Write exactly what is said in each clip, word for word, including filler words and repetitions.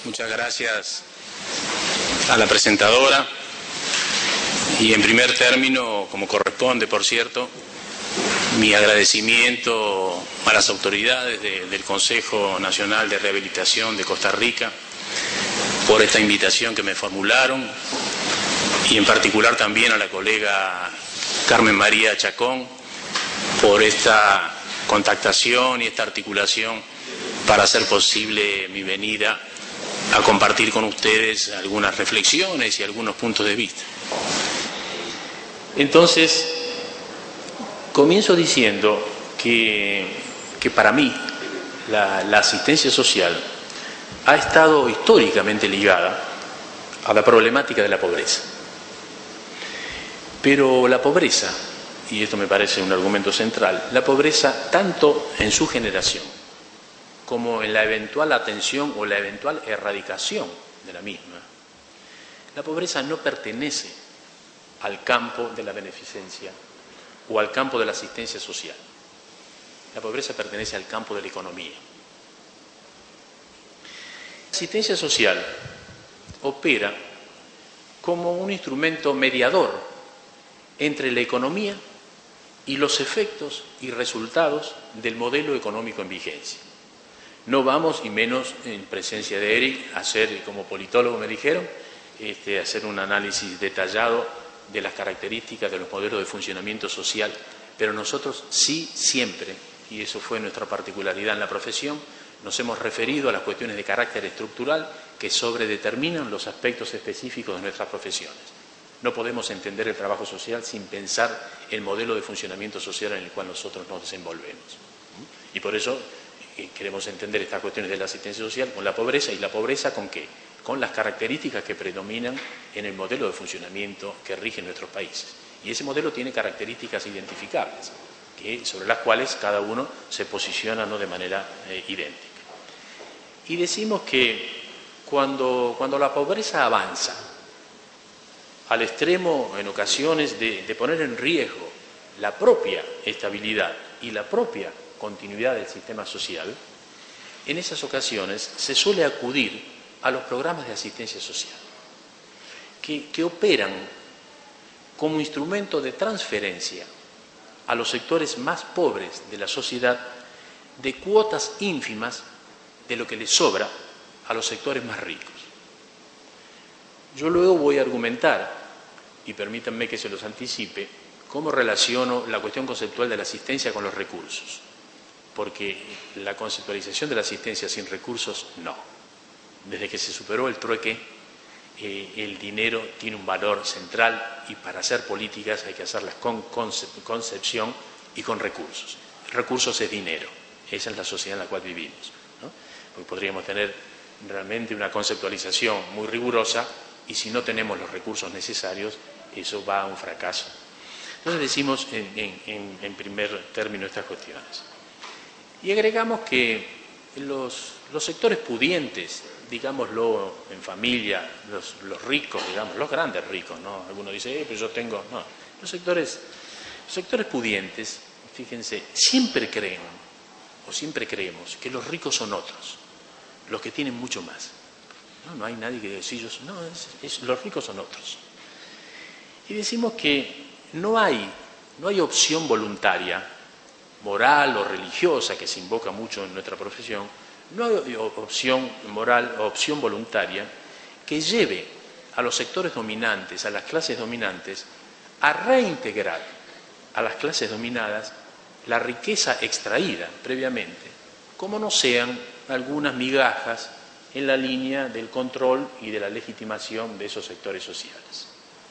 Muchas gracias a la presentadora y en primer término, como corresponde por cierto, mi agradecimiento a las autoridades de, del Consejo Nacional de Rehabilitación de Costa Rica por esta invitación que me formularon y en particular también a la colega Carmen María Chacón por esta contactación y esta articulación para hacer posible mi venida a compartir con ustedes algunas reflexiones y algunos puntos de vista. Entonces, comienzo diciendo que, que para mí la, la asistencia social ha estado históricamente ligada a la problemática de la pobreza. Pero la pobreza, y esto me parece un argumento central, la pobreza tanto en su generación como en la eventual atención o la eventual erradicación de la misma, la pobreza no pertenece al campo de la beneficencia o al campo de la asistencia social. La pobreza pertenece al campo de la economía. La asistencia social opera como un instrumento mediador entre la economía y los efectos y resultados del modelo económico en vigencia. No vamos, y menos en presencia de Eric, a hacer, como politólogo me dijeron, este, hacer un análisis detallado de las características de los modelos de funcionamiento social, pero nosotros sí siempre, y eso fue nuestra particularidad en la profesión, nos hemos referido a las cuestiones de carácter estructural que sobredeterminan los aspectos específicos de nuestras profesiones. No podemos entender el trabajo social sin pensar el modelo de funcionamiento social en el cual nosotros nos desenvolvemos. Y por eso eh, queremos entender estas cuestiones de la asistencia social con la pobreza, y la pobreza ¿con qué? Con las características que predominan en el modelo de funcionamiento que rige nuestros países. Y ese modelo tiene características identificables, que, sobre las cuales cada uno se posiciona no de manera eh, idéntica. Y decimos que cuando, cuando la pobreza avanza al extremo, en ocasiones, de, de poner en riesgo la propia estabilidad y la propia continuidad del sistema social, en esas ocasiones se suele acudir a los programas de asistencia social, que, que operan como instrumento de transferencia a los sectores más pobres de la sociedad de cuotas ínfimas de lo que les sobra a los sectores más ricos. Yo luego voy a argumentar, y permítanme que se los anticipe, cómo relaciono la cuestión conceptual de la asistencia con los recursos, porque la conceptualización de la asistencia sin recursos, no. Desde que se superó el trueque, eh, el dinero tiene un valor central y para hacer políticas hay que hacerlas con concep- concepción y con recursos. Recursos es dinero, esa es la sociedad en la cual vivimos, ¿no? Porque podríamos tener realmente una conceptualización muy rigurosa y si no tenemos los recursos necesarios, eso va a un fracaso. Entonces decimos en, en, en primer término estas cuestiones. Y agregamos que los, los sectores pudientes, digámoslo en familia, los, los ricos, digamos, los grandes ricos, ¿no? Algunos dicen, eh, pero yo tengo... No, los sectores, los sectores pudientes, fíjense, siempre creen, o siempre creemos, que los ricos son otros, los que tienen mucho más. No, no hay nadie que diga, sí, yo soy... No, es, es, los ricos son otros. Y decimos que no hay, no hay opción voluntaria, moral o religiosa, que se invoca mucho en nuestra profesión, no hay opción moral o opción voluntaria que lleve a los sectores dominantes, a las clases dominantes, a reintegrar a las clases dominadas la riqueza extraída previamente, como no sean algunas migajas en la línea del control y de la legitimación de esos sectores sociales.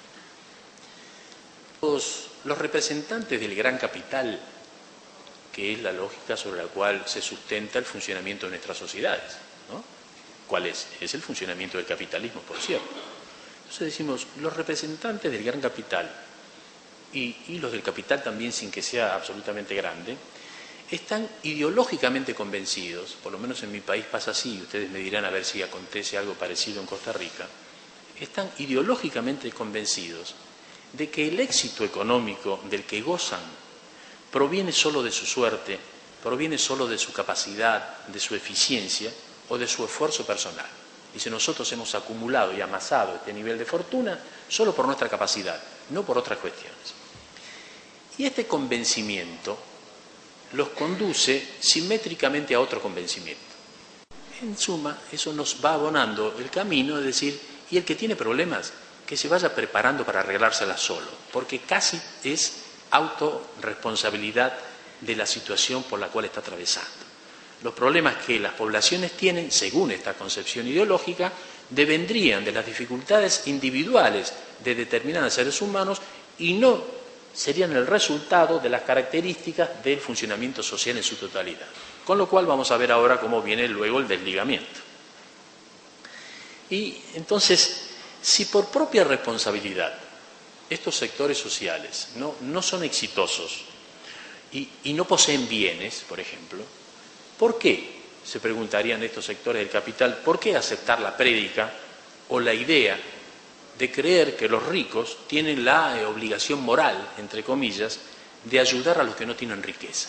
Los, los representantes del gran capital, que es la lógica sobre la cual se sustenta el funcionamiento de nuestras sociedades, ¿no? ¿Cuál es? Es el funcionamiento del capitalismo, por cierto. Entonces decimos, los representantes del gran capital y, y los del capital también sin que sea absolutamente grande, están ideológicamente convencidos, por lo menos en mi país pasa así, ustedes me dirán a ver si acontece algo parecido en Costa Rica, están ideológicamente convencidos de que el éxito económico del que gozan proviene solo de su suerte, proviene solo de su capacidad, de su eficiencia o de su esfuerzo personal. Dice, nosotros hemos acumulado y amasado este nivel de fortuna solo por nuestra capacidad, no por otras cuestiones. Y este convencimiento los conduce simétricamente a otro convencimiento. En suma, eso nos va abonando el camino de decir, y el que tiene problemas, que se vaya preparando para arreglárselas solo, porque casi es autorresponsabilidad de la situación por la cual está atravesando. Los problemas que las poblaciones tienen, según esta concepción ideológica, devendrían de las dificultades individuales de determinados seres humanos y no serían el resultado de las características del funcionamiento social en su totalidad. Con lo cual vamos a ver ahora cómo viene luego el desligamiento. Y entonces, si por propia responsabilidad estos sectores sociales no, no son exitosos y, y no poseen bienes, por ejemplo, ¿por qué, se preguntarían estos sectores del capital, por qué aceptar la prédica o la idea de creer que los ricos tienen la eh, obligación moral, entre comillas, de ayudar a los que no tienen riqueza?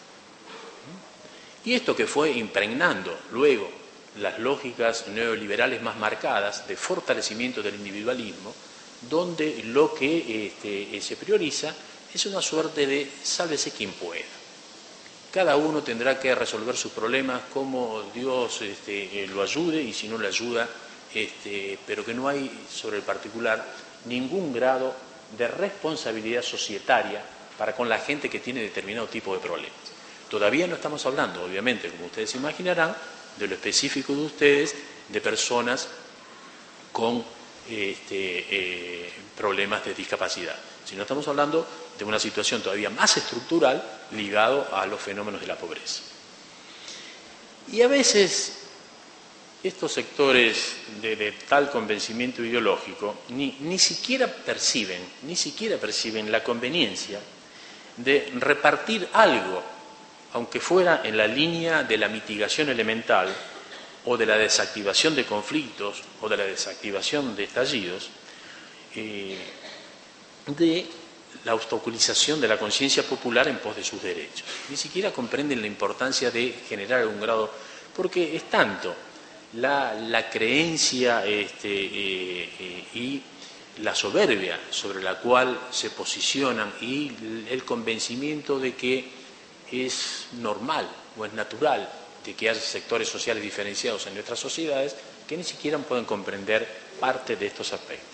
Y esto que fue impregnando luego las lógicas neoliberales más marcadas de fortalecimiento del individualismo, donde lo que este, se prioriza es una suerte de sálvese quien pueda. Cada uno tendrá que resolver sus problemas como Dios este, lo ayude, y si no le ayuda, este, pero que no hay sobre el particular ningún grado de responsabilidad societaria para con la gente que tiene determinado tipo de problemas. Todavía no estamos hablando, obviamente, como ustedes imaginarán, de lo específico de ustedes, de personas con este, eh, problemas de discapacidad, sino estamos hablando de una situación todavía más estructural ligado a los fenómenos de la pobreza. Y a veces estos sectores de, de tal convencimiento ideológico ni, ni siquiera perciben, ni siquiera perciben la conveniencia de repartir algo, aunque fuera en la línea de la mitigación elemental o de la desactivación de conflictos o de la desactivación de estallidos, eh, de la obstaculización de la conciencia popular en pos de sus derechos. Ni siquiera comprenden la importancia de generar algún grado, porque es tanto la, la creencia este, eh, eh, y la soberbia sobre la cual se posicionan y el convencimiento de que es normal o es natural de que haya sectores sociales diferenciados en nuestras sociedades que ni siquiera pueden comprender parte de estos aspectos.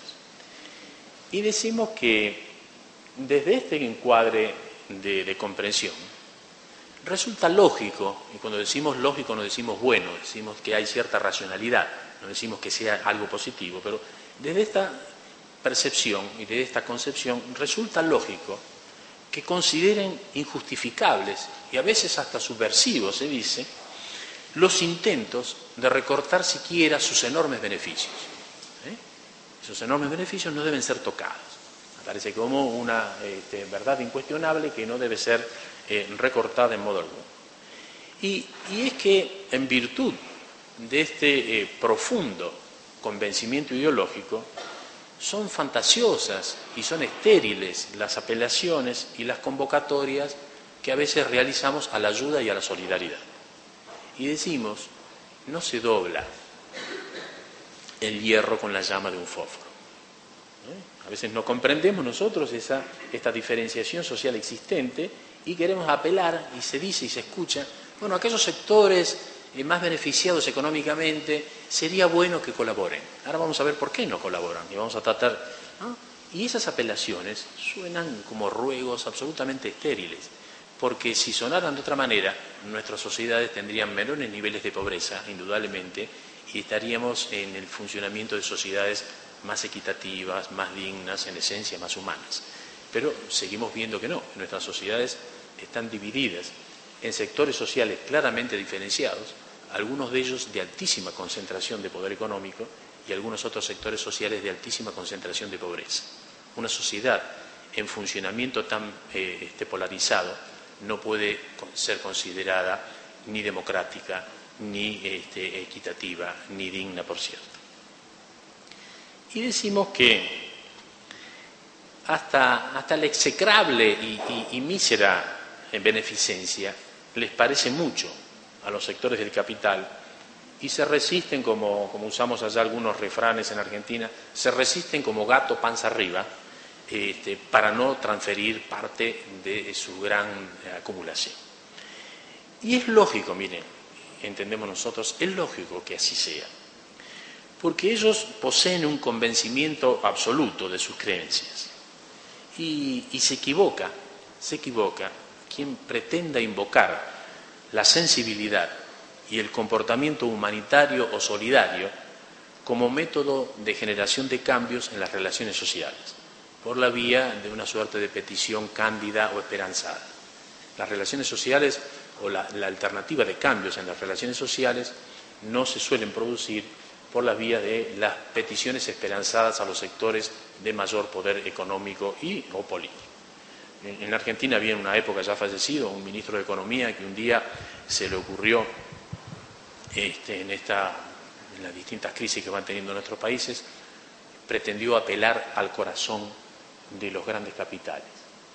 Y decimos que desde este encuadre de, de comprensión resulta lógico, y cuando decimos lógico no decimos bueno, decimos que hay cierta racionalidad, no decimos que sea algo positivo, pero desde esta percepción y desde esta concepción resulta lógico que consideren injustificables y a veces hasta subversivos, se dice, los intentos de recortar siquiera sus enormes beneficios. ¿Eh? Esos enormes beneficios no deben ser tocados. Me parece como una este, verdad incuestionable que no debe ser eh, recortada en modo alguno. Y, y es que en virtud de este eh, profundo convencimiento ideológico, son fantasiosas y son estériles las apelaciones y las convocatorias que a veces realizamos a la ayuda y a la solidaridad. Y decimos, no se dobla el hierro con la llama de un fósforo. ¿Eh? A veces no comprendemos nosotros esa, esta diferenciación social existente y queremos apelar, y se dice y se escucha, bueno, aquellos sectores eh, más beneficiados económicamente, sería bueno que colaboren. Ahora vamos a ver por qué no colaboran y vamos a tratar, ¿no? Y esas apelaciones suenan como ruegos absolutamente estériles, porque si sonaran de otra manera, nuestras sociedades tendrían menores niveles de pobreza, indudablemente, y estaríamos en el funcionamiento de sociedades más equitativas, más dignas, en esencia más humanas. Pero seguimos viendo que no, nuestras sociedades están divididas en sectores sociales claramente diferenciados, algunos de ellos de altísima concentración de poder económico y algunos otros sectores sociales de altísima concentración de pobreza. Una sociedad en funcionamiento tan eh, este, polarizado no puede ser considerada ni democrática, ni este, equitativa, ni digna, por cierto. Y decimos que hasta, hasta la execrable y, y, y mísera beneficencia les parece mucho a los sectores del capital y se resisten, como, como usamos allá algunos refranes en Argentina, se resisten como gato panza arriba, este, para no transferir parte de su gran acumulación. Y es lógico, miren, entendemos nosotros, es lógico que así sea, porque ellos poseen un convencimiento absoluto de sus creencias y, y se equivoca, se equivoca quien pretenda invocar la sensibilidad y el comportamiento humanitario o solidario como método de generación de cambios en las relaciones sociales, por la vía de una suerte de petición cándida o esperanzada. Las relaciones sociales o la, la alternativa de cambios en las relaciones sociales no se suelen producir por la vía de las peticiones esperanzadas a los sectores de mayor poder económico y o político. En, en Argentina había en una época ya fallecido un ministro de Economía que un día se le ocurrió este, en, esta, en las distintas crisis que van teniendo nuestros países, pretendió apelar al corazón de los grandes capitales.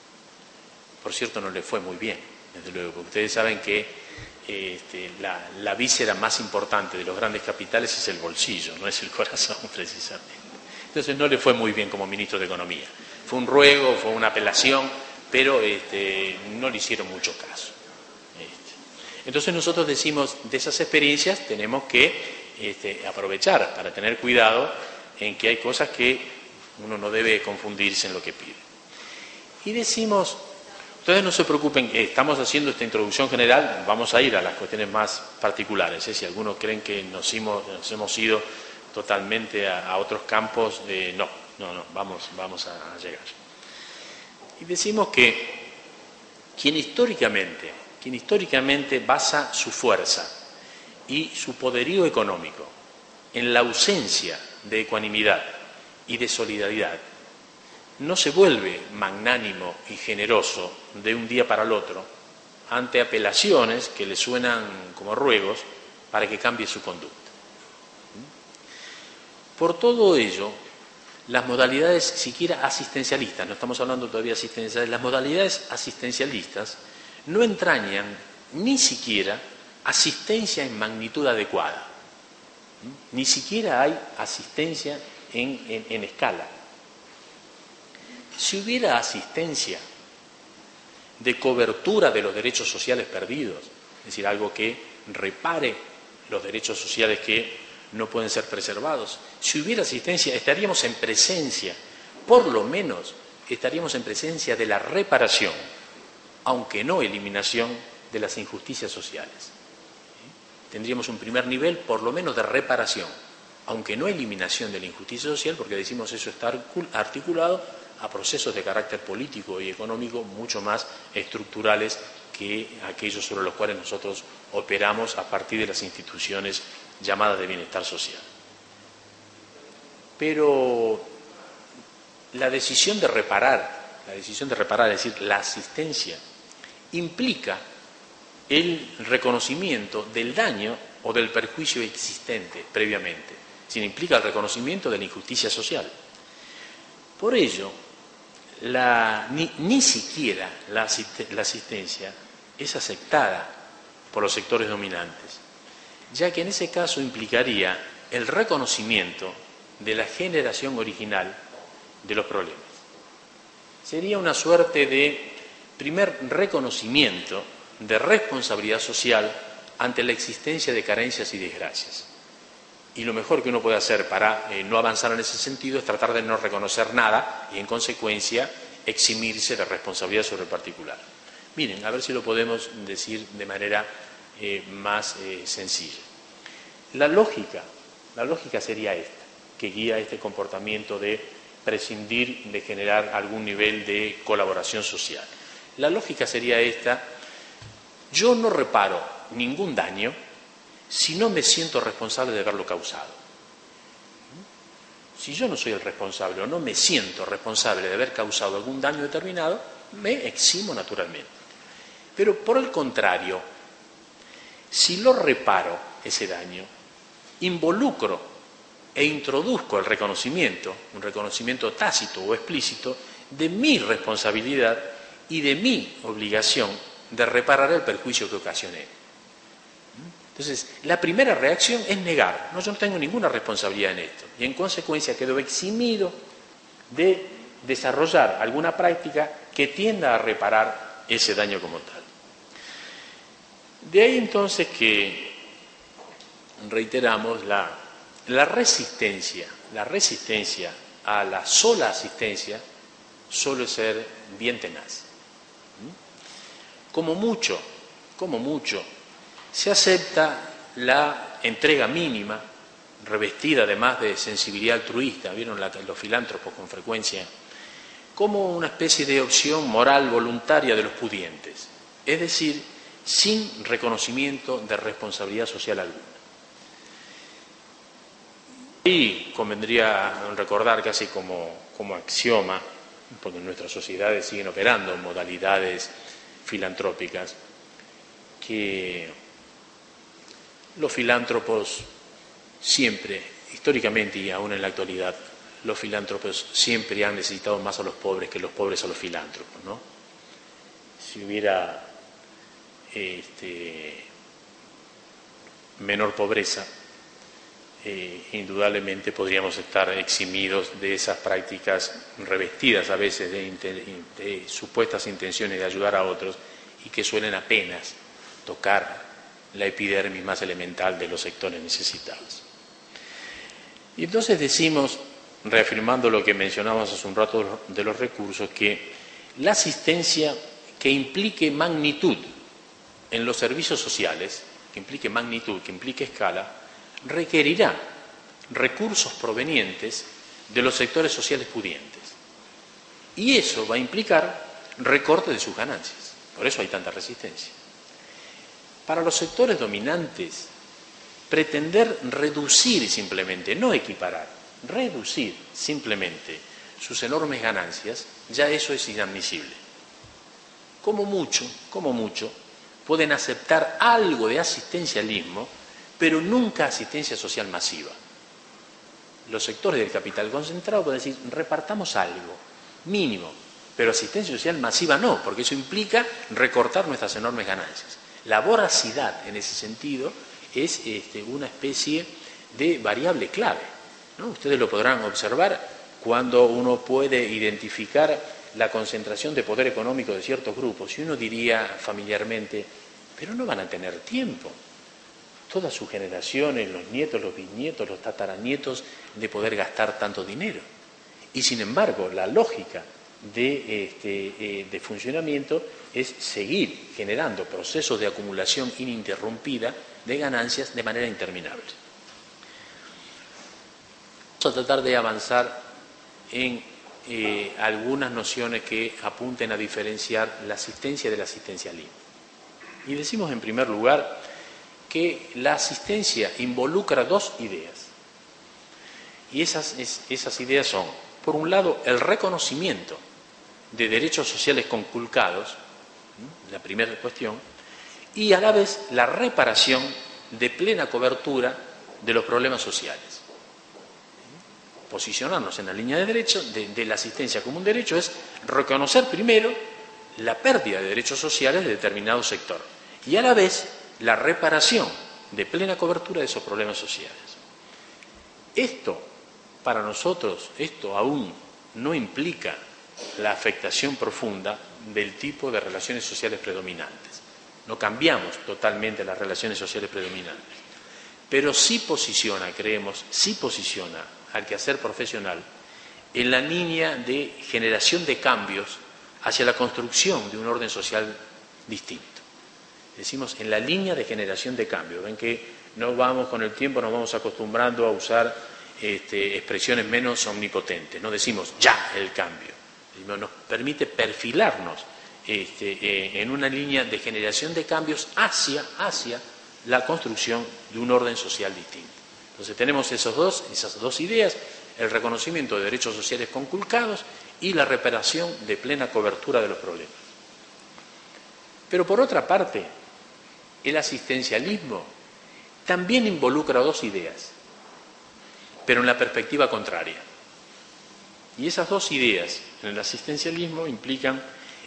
Por cierto, no le fue muy bien, desde luego, porque ustedes saben que este, la, la víscera más importante de los grandes capitales es el bolsillo, no es el corazón precisamente. Entonces no le fue muy bien como ministro de Economía. Fue un ruego, fue una apelación, pero este, no le hicieron mucho caso. Este. Entonces nosotros decimos, de esas experiencias tenemos que este, aprovechar para tener cuidado en que hay cosas que uno no debe confundirse en lo que pide. Y decimos, ustedes no se preocupen, estamos haciendo esta introducción general, vamos a ir a las cuestiones más particulares, ¿eh? Si algunos creen que nos hemos, nos hemos ido totalmente a, a otros campos, eh, no, no, no, vamos, vamos a, a llegar. Y decimos que quien históricamente, quien históricamente basa su fuerza y su poderío económico en la ausencia de ecuanimidad y de solidaridad, no se vuelve magnánimo y generoso de un día para el otro ante apelaciones que le suenan como ruegos para que cambie su conducta. Por todo ello, las modalidades siquiera asistencialistas, no estamos hablando todavía de asistencialistas, las modalidades asistencialistas no entrañan ni siquiera asistencia en magnitud adecuada, ni siquiera hay asistencia en, en, en escala. Si hubiera asistencia de cobertura de los derechos sociales perdidos, es decir, algo que repare los derechos sociales que no pueden ser preservados, si hubiera asistencia estaríamos en presencia, por lo menos estaríamos en presencia de la reparación, aunque no eliminación de las injusticias sociales. Tendríamos un primer nivel, por lo menos, de reparación, aunque no eliminación de la injusticia social, porque decimos eso está articulado a procesos de carácter político y económico mucho más estructurales que aquellos sobre los cuales nosotros operamos a partir de las instituciones llamadas de bienestar social. Pero la decisión de reparar, la decisión de reparar, es decir, la asistencia, implica el reconocimiento del daño o del perjuicio existente previamente, sino implica el reconocimiento de la injusticia social. Por ello, la, ni, ni siquiera la, asist la asistencia es aceptada por los sectores dominantes, ya que en ese caso implicaría el reconocimiento de la generación original de los problemas. Sería una suerte de primer reconocimiento de responsabilidad social ante la existencia de carencias y desgracias. Y lo mejor que uno puede hacer para eh, no avanzar en ese sentido es tratar de no reconocer nada y, en consecuencia, eximirse de responsabilidad sobre el particular. Miren, a ver si lo podemos decir de manera eh, más eh, sencilla. La lógica, la lógica sería esta, que guía este comportamiento de prescindir de generar algún nivel de colaboración social. La lógica sería esta: yo no reparo ningún daño si no me siento responsable de haberlo causado. Si yo no soy el responsable o no me siento responsable de haber causado algún daño determinado, me eximo naturalmente. Pero por el contrario, si lo reparo ese daño, involucro e introduzco el reconocimiento, un reconocimiento tácito o explícito, de mi responsabilidad y de mi obligación de reparar el perjuicio que ocasioné. Entonces, la primera reacción es negar. No, yo no tengo ninguna responsabilidad en esto. Y en consecuencia quedo eximido de desarrollar alguna práctica que tienda a reparar ese daño como tal. De ahí entonces que reiteramos la, la resistencia, la resistencia a la sola asistencia suele ser bien tenaz. Como mucho, como mucho, se acepta la entrega mínima, revestida además de sensibilidad altruista, vieron la, los filántropos con frecuencia, como una especie de opción moral voluntaria de los pudientes, es decir, sin reconocimiento de responsabilidad social alguna. Y convendría recordar casi como, como axioma, porque nuestras sociedades siguen operando en modalidades filantrópicas, que los filántropos siempre, históricamente y aún en la actualidad, los filántropos siempre han necesitado más a los pobres que los pobres a los filántropos, ¿no? Si hubiera este, menor pobreza, eh, indudablemente podríamos estar eximidos de esas prácticas revestidas a veces de, de supuestas intenciones de ayudar a otros y que suelen apenas tocar la epidermis más elemental de los sectores necesitados. Y entonces decimos, reafirmando lo que mencionábamos hace un rato de los recursos, que la asistencia que implique magnitud en los servicios sociales, que implique magnitud, que implique escala, requerirá recursos provenientes de los sectores sociales pudientes. Y eso va a implicar recorte de sus ganancias. Por eso hay tanta resistencia. Para los sectores dominantes, pretender reducir simplemente, no equiparar, reducir simplemente sus enormes ganancias, ya eso es inadmisible. Como mucho, como mucho, pueden aceptar algo de asistencialismo, pero nunca asistencia social masiva. Los sectores del capital concentrado pueden decir, repartamos algo, mínimo, pero asistencia social masiva no, porque eso implica recortar nuestras enormes ganancias. La voracidad, en ese sentido, es este, una especie de variable clave, ¿no? Ustedes lo podrán observar cuando uno puede identificar la concentración de poder económico de ciertos grupos. Y uno diría familiarmente, pero no van a tener tiempo. Todas sus generaciones, los nietos, los bisnietos, los tataranietos, de poder gastar tanto dinero. Y sin embargo, la lógica de, este, eh, de funcionamiento es seguir generando procesos de acumulación ininterrumpida de ganancias de manera interminable. Vamos a tratar de avanzar en eh, algunas nociones que apunten a diferenciar la asistencia del asistencialismo. Y decimos en primer lugar que la asistencia involucra dos ideas. Y esas, es, esas ideas son, por un lado, el reconocimiento de derechos sociales conculcados, la primera cuestión, y a la vez la reparación de plena cobertura de los problemas sociales. Posicionarnos en la línea de derecho, de, de la asistencia como un derecho, es reconocer primero la pérdida de derechos sociales de determinado sector y a la vez la reparación de plena cobertura de esos problemas sociales. Esto, para nosotros, esto aún no implica la afectación profunda del tipo de relaciones sociales predominantes. No cambiamos totalmente las relaciones sociales predominantes, pero sí posiciona, creemos, sí posiciona al quehacer profesional en la línea de generación de cambios hacia la construcción de un orden social distinto. Decimos en la línea de generación de cambios. Ven que no vamos con el tiempo, nos vamos acostumbrando a usar este, expresiones menos omnipotentes. No decimos ya el cambio. Nos permite perfilarnos este, eh, en una línea de generación de cambios hacia, hacia la construcción de un orden social distinto. Entonces tenemos esos dos, esas dos ideas, el reconocimiento de derechos sociales conculcados y la reparación de plena cobertura de los problemas. Pero por otra parte, el asistencialismo también involucra dos ideas, pero en la perspectiva contraria. Y esas dos ideas en el asistencialismo implican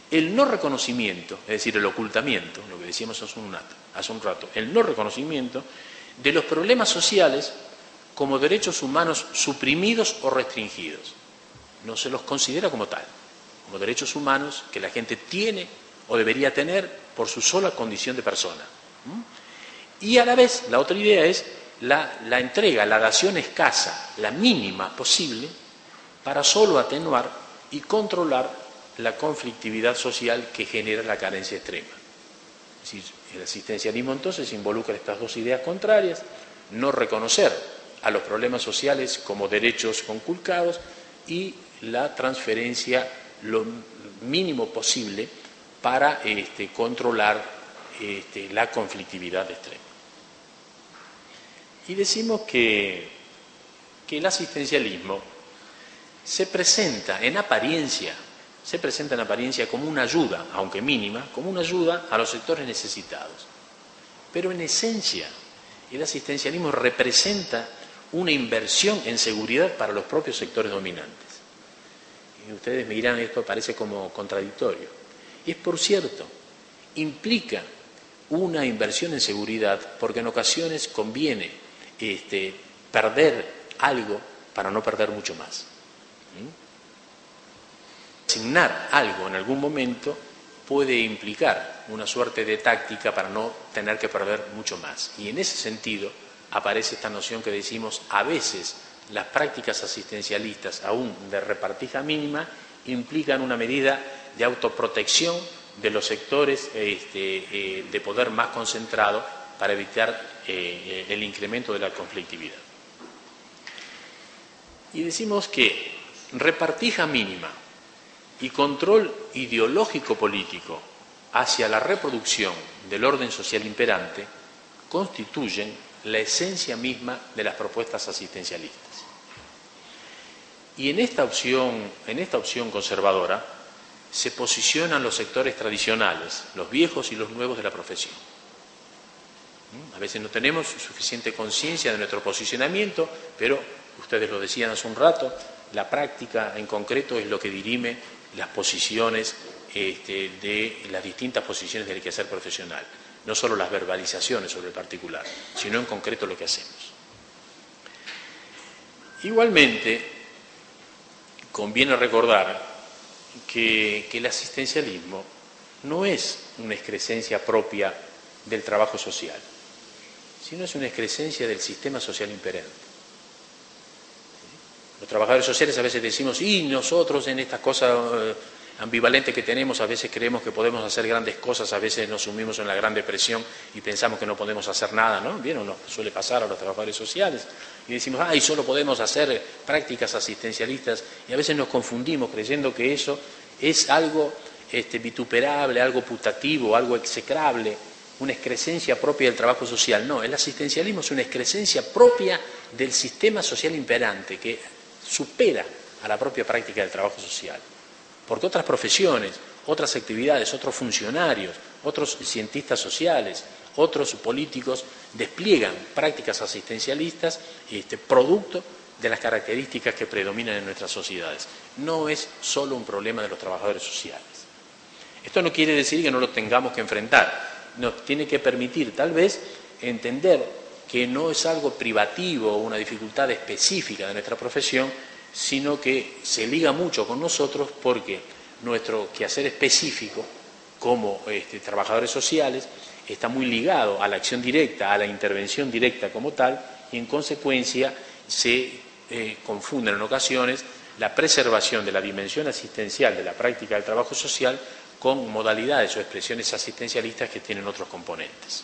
el no reconocimiento, es decir, el ocultamiento, lo que decíamos hace un rato, hace un rato el no reconocimiento de los problemas sociales como derechos humanos suprimidos o restringidos. No se los considera como tal, como derechos humanos que la gente tiene o debería tener por su sola condición de persona. ¿Mm? Y a la vez, la otra idea es la, la entrega, la dación escasa, la mínima posible, para solo atenuar y controlar la conflictividad social que genera la carencia extrema. Es decir, el asistencialismo entonces involucra estas dos ideas contrarias: no reconocer a los problemas sociales como derechos conculcados y la transferencia lo mínimo posible para este, controlar este, la conflictividad extrema. Y decimos que, que el asistencialismo se presenta en apariencia, se presenta en apariencia como una ayuda, aunque mínima, como una ayuda a los sectores necesitados. Pero en esencia, el asistencialismo representa una inversión en seguridad para los propios sectores dominantes. Y ustedes me dirán, esto parece como contradictorio. Es por cierto, implica una inversión en seguridad porque en ocasiones conviene este, perder algo para no perder mucho más. Asignar algo en algún momento puede implicar una suerte de táctica para no tener que perder mucho más. Y en ese sentido aparece esta noción que decimos, a veces las prácticas asistencialistas, aún de repartija mínima, implican una medida de autoprotección de los sectores este, eh, de poder más concentrado para evitar eh, el incremento de la conflictividad. Y decimos que repartija mínima y control ideológico político hacia la reproducción del orden social imperante constituyen la esencia misma de las propuestas asistencialistas. Y en esta opción, en esta opción conservadora se posicionan los sectores tradicionales, los viejos y los nuevos de la profesión. A veces no tenemos suficiente conciencia de nuestro posicionamiento, pero ustedes lo decían hace un rato, la práctica en concreto es lo que dirime las posiciones este, de las distintas posiciones del quehacer profesional, no solo las verbalizaciones sobre el particular, sino en concreto lo que hacemos. Igualmente, conviene recordar que, que el asistencialismo no es una excrescencia propia del trabajo social, sino es una excrescencia del sistema social imperante. Los trabajadores sociales a veces decimos, y nosotros en estas cosas eh, ambivalentes que tenemos, a veces creemos que podemos hacer grandes cosas, a veces nos sumimos en la gran depresión y pensamos que no podemos hacer nada, ¿no? Bien, o nos suele pasar a los trabajadores sociales, y decimos, ay, solo podemos hacer prácticas asistencialistas, y a veces nos confundimos creyendo que eso es algo este, vituperable, algo putativo, algo execrable, una excrescencia propia del trabajo social. No, el asistencialismo es una excrescencia propia del sistema social imperante, que supera a la propia práctica del trabajo social. Porque otras profesiones, otras actividades, otros funcionarios, otros cientistas sociales, otros políticos despliegan prácticas asistencialistas este, producto de las características que predominan en nuestras sociedades. No es solo un problema de los trabajadores sociales. Esto no quiere decir que no lo tengamos que enfrentar. Nos tiene que permitir, tal vez, entender que no es algo privativo o una dificultad específica de nuestra profesión, sino que se liga mucho con nosotros porque nuestro quehacer específico como este, trabajadores sociales está muy ligado a la acción directa, a la intervención directa como tal, y en consecuencia se eh, confunden en ocasiones la preservación de la dimensión asistencial de la práctica del trabajo social con modalidades o expresiones asistencialistas que tienen otros componentes.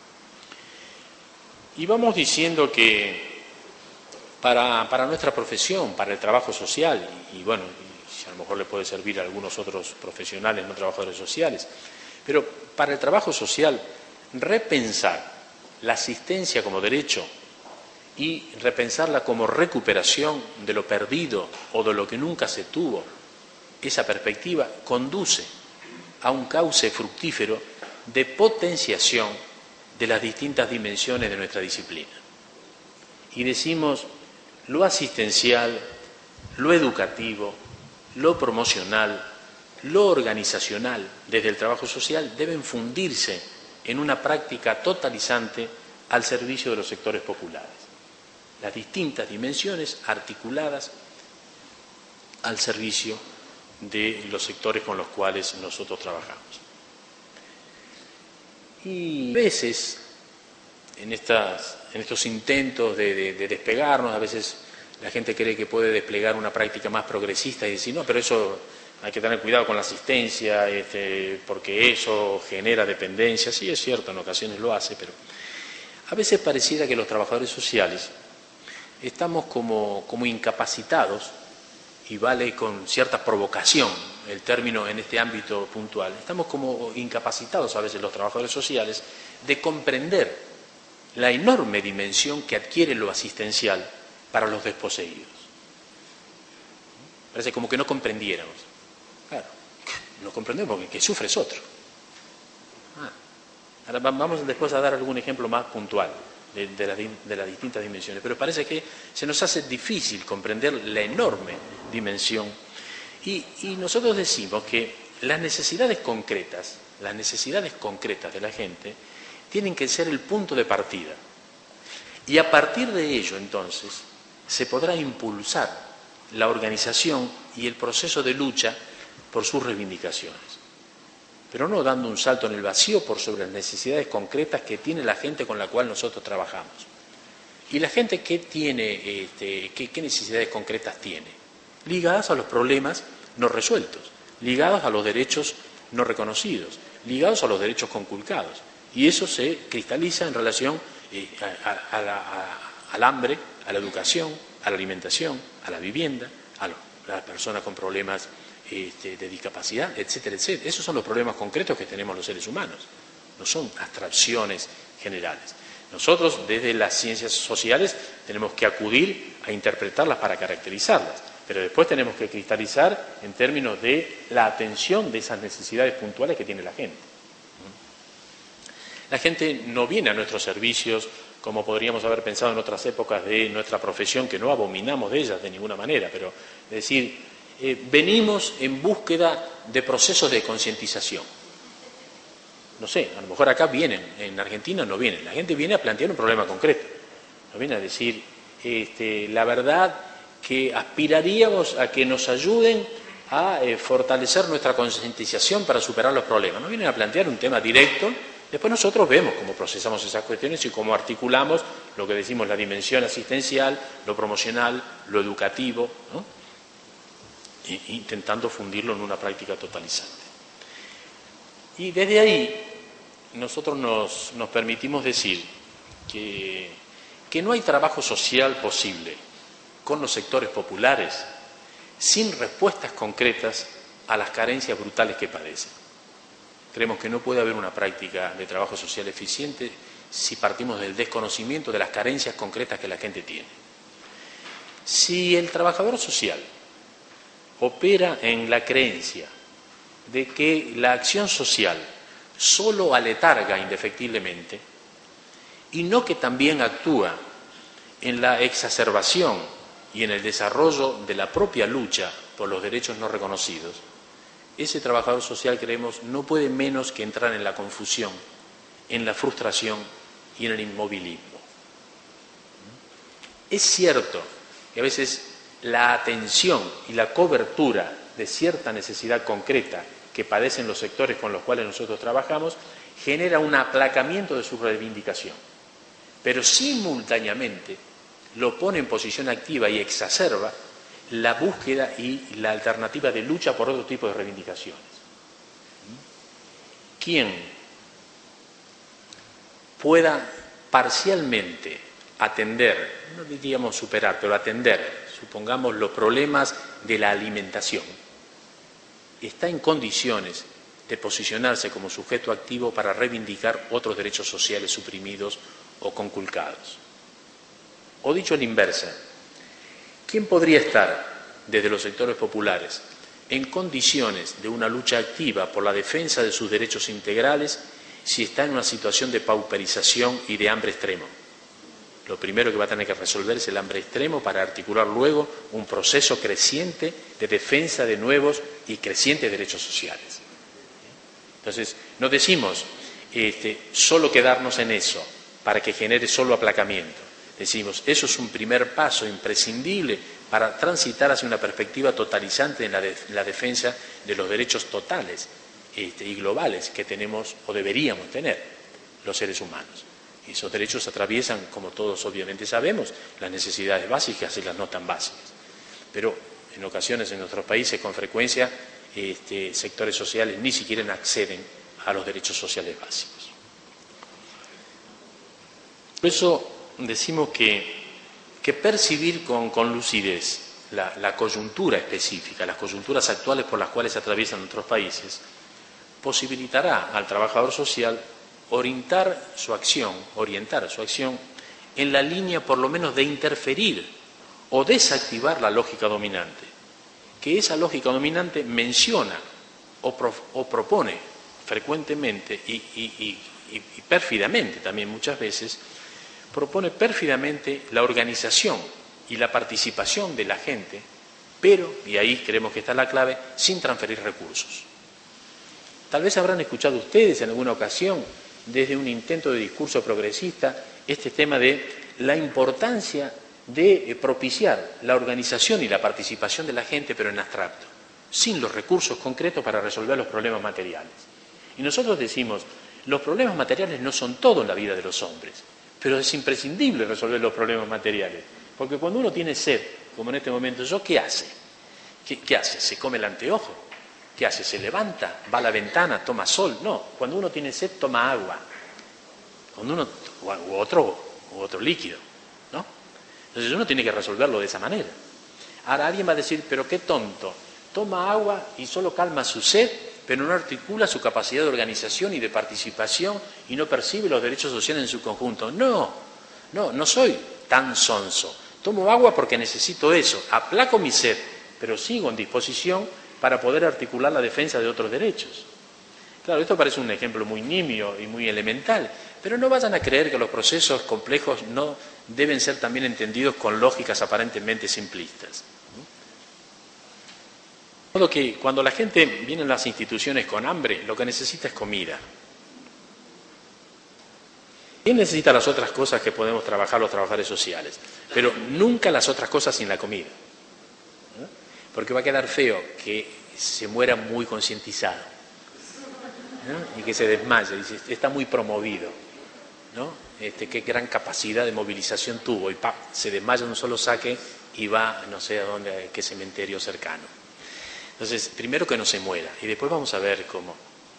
Y vamos diciendo que para, para nuestra profesión, para el trabajo social, y, y bueno, y a lo mejor le puede servir a algunos otros profesionales, no trabajadores sociales, pero para el trabajo social, repensar la asistencia como derecho y repensarla como recuperación de lo perdido o de lo que nunca se tuvo, esa perspectiva conduce a un cauce fructífero de potenciación de las distintas dimensiones de nuestra disciplina. Y decimos, lo asistencial, lo educativo, lo promocional, lo organizacional desde el trabajo social deben fundirse en una práctica totalizante al servicio de los sectores populares. Las distintas dimensiones articuladas al servicio de los sectores con los cuales nosotros trabajamos. Y a veces, en, estas, en estos intentos de, de, de despegarnos, a veces la gente cree que puede desplegar una práctica más progresista y decir, no, pero eso hay que tener cuidado con la asistencia, este, porque eso genera dependencia. Sí, es cierto, en ocasiones lo hace, pero a veces pareciera que los trabajadores sociales estamos como, como incapacitados, y vale con cierta provocación el término en este ámbito puntual, estamos como incapacitados a veces los trabajadores sociales de comprender la enorme dimensión que adquiere lo asistencial para los desposeídos. Parece como que no comprendiéramos. Claro, no comprendemos porque el que sufre es otro. Ah. Ahora vamos después a dar algún ejemplo más puntual de, de, la, de las distintas dimensiones, pero parece que se nos hace difícil comprender la enorme dimensión. Y, y nosotros decimos que las necesidades concretas, las necesidades concretas de la gente tienen que ser el punto de partida. Y a partir de ello, entonces, se podrá impulsar la organización y el proceso de lucha por sus reivindicaciones. Pero no dando un salto en el vacío por sobre las necesidades concretas que tiene la gente con la cual nosotros trabajamos. ¿Y la gente qué tiene, este, qué, qué necesidades concretas tiene? Ligadas a los problemas no resueltos, ligados a los derechos no reconocidos, ligados a los derechos conculcados. Y eso se cristaliza en relación eh, a, a la, a, al hambre, a la educación, a la alimentación, a la vivienda, a, lo, a las personas con problemas este, de discapacidad, etcétera, etcétera. Esos son los problemas concretos que tenemos los seres humanos, no son abstracciones generales. Nosotros, desde las ciencias sociales, tenemos que acudir a interpretarlas para caracterizarlas, pero después tenemos que cristalizar en términos de la atención de esas necesidades puntuales que tiene la gente. La gente no viene a nuestros servicios como podríamos haber pensado en otras épocas de nuestra profesión, que no abominamos de ellas de ninguna manera, pero es decir, eh, venimos en búsqueda de procesos de concientización. No sé, a lo mejor acá vienen, en Argentina no vienen, la gente viene a plantear un problema concreto, no viene a decir, este, la verdad que aspiraríamos a que nos ayuden a eh, fortalecer nuestra concientización para superar los problemas, no vienen a plantear un tema directo. Después nosotros vemos cómo procesamos esas cuestiones y cómo articulamos lo que decimos la dimensión asistencial, lo promocional, lo educativo, ¿no? E, intentando fundirlo en una práctica totalizante. Y desde ahí nosotros nos, nos permitimos decir que, que no hay trabajo social posible con los sectores populares sin respuestas concretas a las carencias brutales que padecen. Creemos que no puede haber una práctica de trabajo social eficiente si partimos del desconocimiento de las carencias concretas que la gente tiene. Si el trabajador social opera en la creencia de que la acción social solo aletarga indefectiblemente y no que también actúa en la exacerbación y en el desarrollo de la propia lucha por los derechos no reconocidos, ese trabajador social, creemos, no puede menos que entrar en la confusión, en la frustración y en el inmovilismo. Es cierto que a veces la atención y la cobertura de cierta necesidad concreta que padecen los sectores con los cuales nosotros trabajamos genera un aplacamiento de su reivindicación, pero simultáneamente lo pone en posición activa y exacerba la búsqueda y la alternativa de lucha por otro tipo de reivindicaciones. Quien pueda parcialmente atender, no diríamos superar, pero atender, supongamos, los problemas de la alimentación, está en condiciones de posicionarse como sujeto activo para reivindicar otros derechos sociales suprimidos o conculcados. O dicho a la inversa, ¿quién podría estar desde los sectores populares en condiciones de una lucha activa por la defensa de sus derechos integrales si está en una situación de pauperización y de hambre extremo? lo primero que va a tener que resolver es el hambre extremo para articular luego un proceso creciente de defensa de nuevos y crecientes derechos sociales. Entonces, no decimos este, solo quedarnos en eso para que genere solo aplacamiento. Decimos, eso es un primer paso imprescindible para transitar hacia una perspectiva totalizante en la, de, en la defensa de los derechos totales este, y globales que tenemos o deberíamos tener los seres humanos. Y esos derechos atraviesan, como todos obviamente sabemos, las necesidades básicas y las no tan básicas. Pero en ocasiones en nuestros países con frecuencia este, sectores sociales ni siquiera acceden a los derechos sociales básicos. Por eso decimos que, que percibir con, con lucidez la, la coyuntura específica, las coyunturas actuales por las cuales se atraviesan nuestros países, posibilitará al trabajador social orientar su acción, orientar su acción en la línea por lo menos de interferir o desactivar la lógica dominante, que esa lógica dominante menciona o, pro, o propone frecuentemente y, y, y, y pérfidamente también muchas veces, propone pérfidamente la organización y la participación de la gente, pero, y ahí creemos que está la clave, sin transferir recursos. Tal vez habrán escuchado ustedes en alguna ocasión, desde un intento de discurso progresista, este tema de la importancia de propiciar la organización y la participación de la gente, pero en abstracto, sin los recursos concretos para resolver los problemas materiales. Y nosotros decimos, los problemas materiales no son todo en la vida de los hombres, pero es imprescindible resolver los problemas materiales, porque cuando uno tiene sed, como en este momento yo, ¿qué hace? ¿Qué, qué hace? ¿Se come el anteojo? ¿Qué hace? ¿Se levanta? ¿Va a la ventana? ¿Toma sol? No, cuando uno tiene sed toma agua, cuando uno, u otro, u otro líquido, ¿no? Entonces uno tiene que resolverlo de esa manera. Ahora alguien va a decir, pero qué tonto, toma agua y solo calma su sed, pero no articula su capacidad de organización y de participación y no percibe los derechos sociales en su conjunto. No, no, no soy tan sonso. Tomo agua porque necesito eso, aplaco mi sed, pero sigo en disposición para poder articular la defensa de otros derechos. Claro, esto parece un ejemplo muy nimio y muy elemental, pero no vayan a creer que los procesos complejos no deben ser también entendidos con lógicas aparentemente simplistas. De modo que cuando la gente viene a las instituciones con hambre, lo que necesita es comida. ¿Quién necesita las otras cosas que podemos trabajar los trabajadores sociales? Pero nunca las otras cosas sin la comida. ¿No? Porque va a quedar feo que se muera muy concientizado, ¿no? Y que se desmaye, dice, está muy promovido, ¿no? Este, qué gran capacidad de movilización tuvo, y ¡pap!, se desmaya en un solo saque y va no sé a dónde, a qué cementerio cercano. Entonces, primero que no se muera, y después vamos a ver cómo.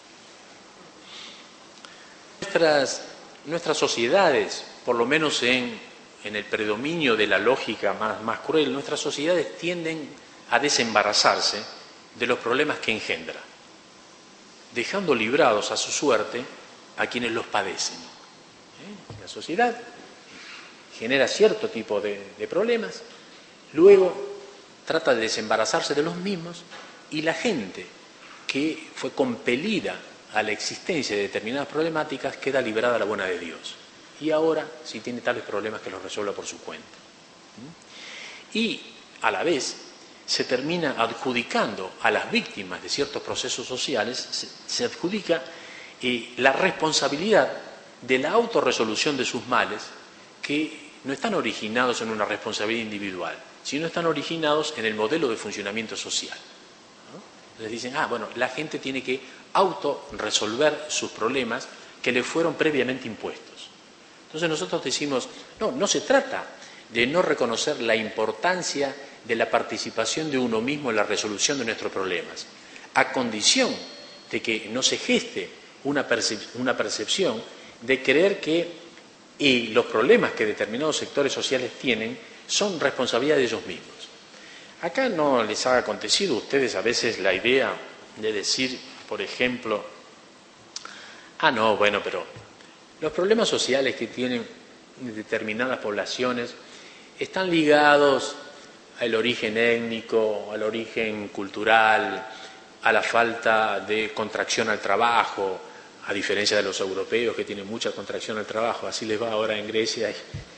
Nuestras, nuestras sociedades, por lo menos en, en el predominio de la lógica más, más cruel, nuestras sociedades tienden a desembarazarse de los problemas que engendra, dejando librados a su suerte a quienes los padecen. ¿Eh? La sociedad genera cierto tipo de, de problemas, luego trata de desembarazarse de los mismos, y la gente que fue compelida a la existencia de determinadas problemáticas queda librada a la buena de Dios. Y ahora, si tiene tales problemas, que los resuelva por su cuenta. Y, a la vez, se termina adjudicando a las víctimas de ciertos procesos sociales, se, se adjudica eh, la responsabilidad de la autorresolución de sus males, que no están originados en una responsabilidad individual, sino están originados en el modelo de funcionamiento social. Les dicen, ah, bueno, la gente tiene que autorresolver sus problemas que le fueron previamente impuestos. Entonces nosotros decimos, no, no se trata de no reconocer la importancia de la participación de uno mismo en la resolución de nuestros problemas, a condición de que no se geste una, percep- una percepción de creer que y los problemas que determinados sectores sociales tienen son responsabilidad de ellos mismos. Acá no les ha acontecido a ustedes a veces la idea de decir, por ejemplo, ah, no, bueno, pero los problemas sociales que tienen determinadas poblaciones están ligados al origen étnico, al origen cultural, a la falta de contracción al trabajo, a diferencia de los europeos que tienen mucha contracción al trabajo, así les va ahora en Grecia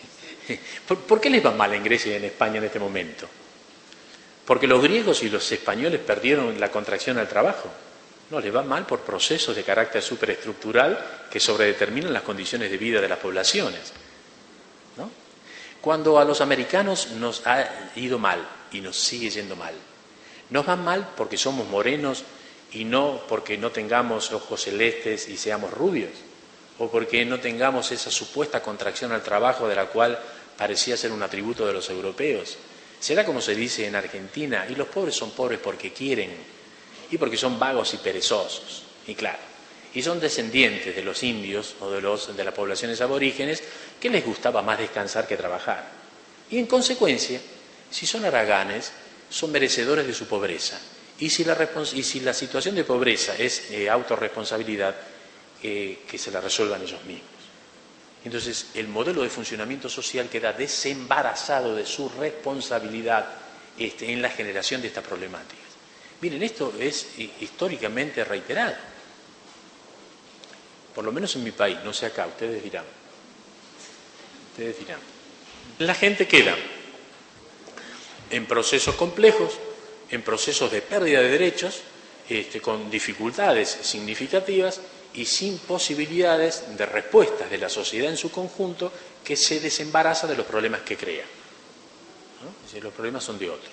¿Por, ¿Por qué les va mal en Grecia y en España en este momento? ¿Porque los griegos y los españoles perdieron la contracción al trabajo? No, les va mal por procesos de carácter superestructural que sobredeterminan las condiciones de vida de las poblaciones, ¿no? Cuando a los americanos nos ha ido mal y nos sigue yendo mal, nos va mal porque somos morenos y no porque no tengamos ojos celestes y seamos rubios, o porque no tengamos esa supuesta contracción al trabajo de la cual parecía ser un atributo de los europeos. Será como se dice en Argentina, y los pobres son pobres porque quieren, y porque son vagos y perezosos, y claro, y son descendientes de los indios o de, los, de las poblaciones aborígenes que les gustaba más descansar que trabajar. Y en consecuencia, si son haraganes, son merecedores de su pobreza. Y si la, y si la situación de pobreza es eh, autorresponsabilidad, eh, que se la resuelvan ellos mismos. Entonces, el modelo de funcionamiento social queda desembarazado de su responsabilidad este, en la generación de estas problemáticas. Miren, esto es eh, históricamente reiterado. Por lo menos en mi país, no sé acá, ustedes dirán. Ustedes dirán. La gente queda en procesos complejos, en procesos de pérdida de derechos, este, con dificultades significativas y sin posibilidades de respuestas de la sociedad en su conjunto, que se desembaraza de los problemas que crea, ¿no? Es decir, los problemas son de otros.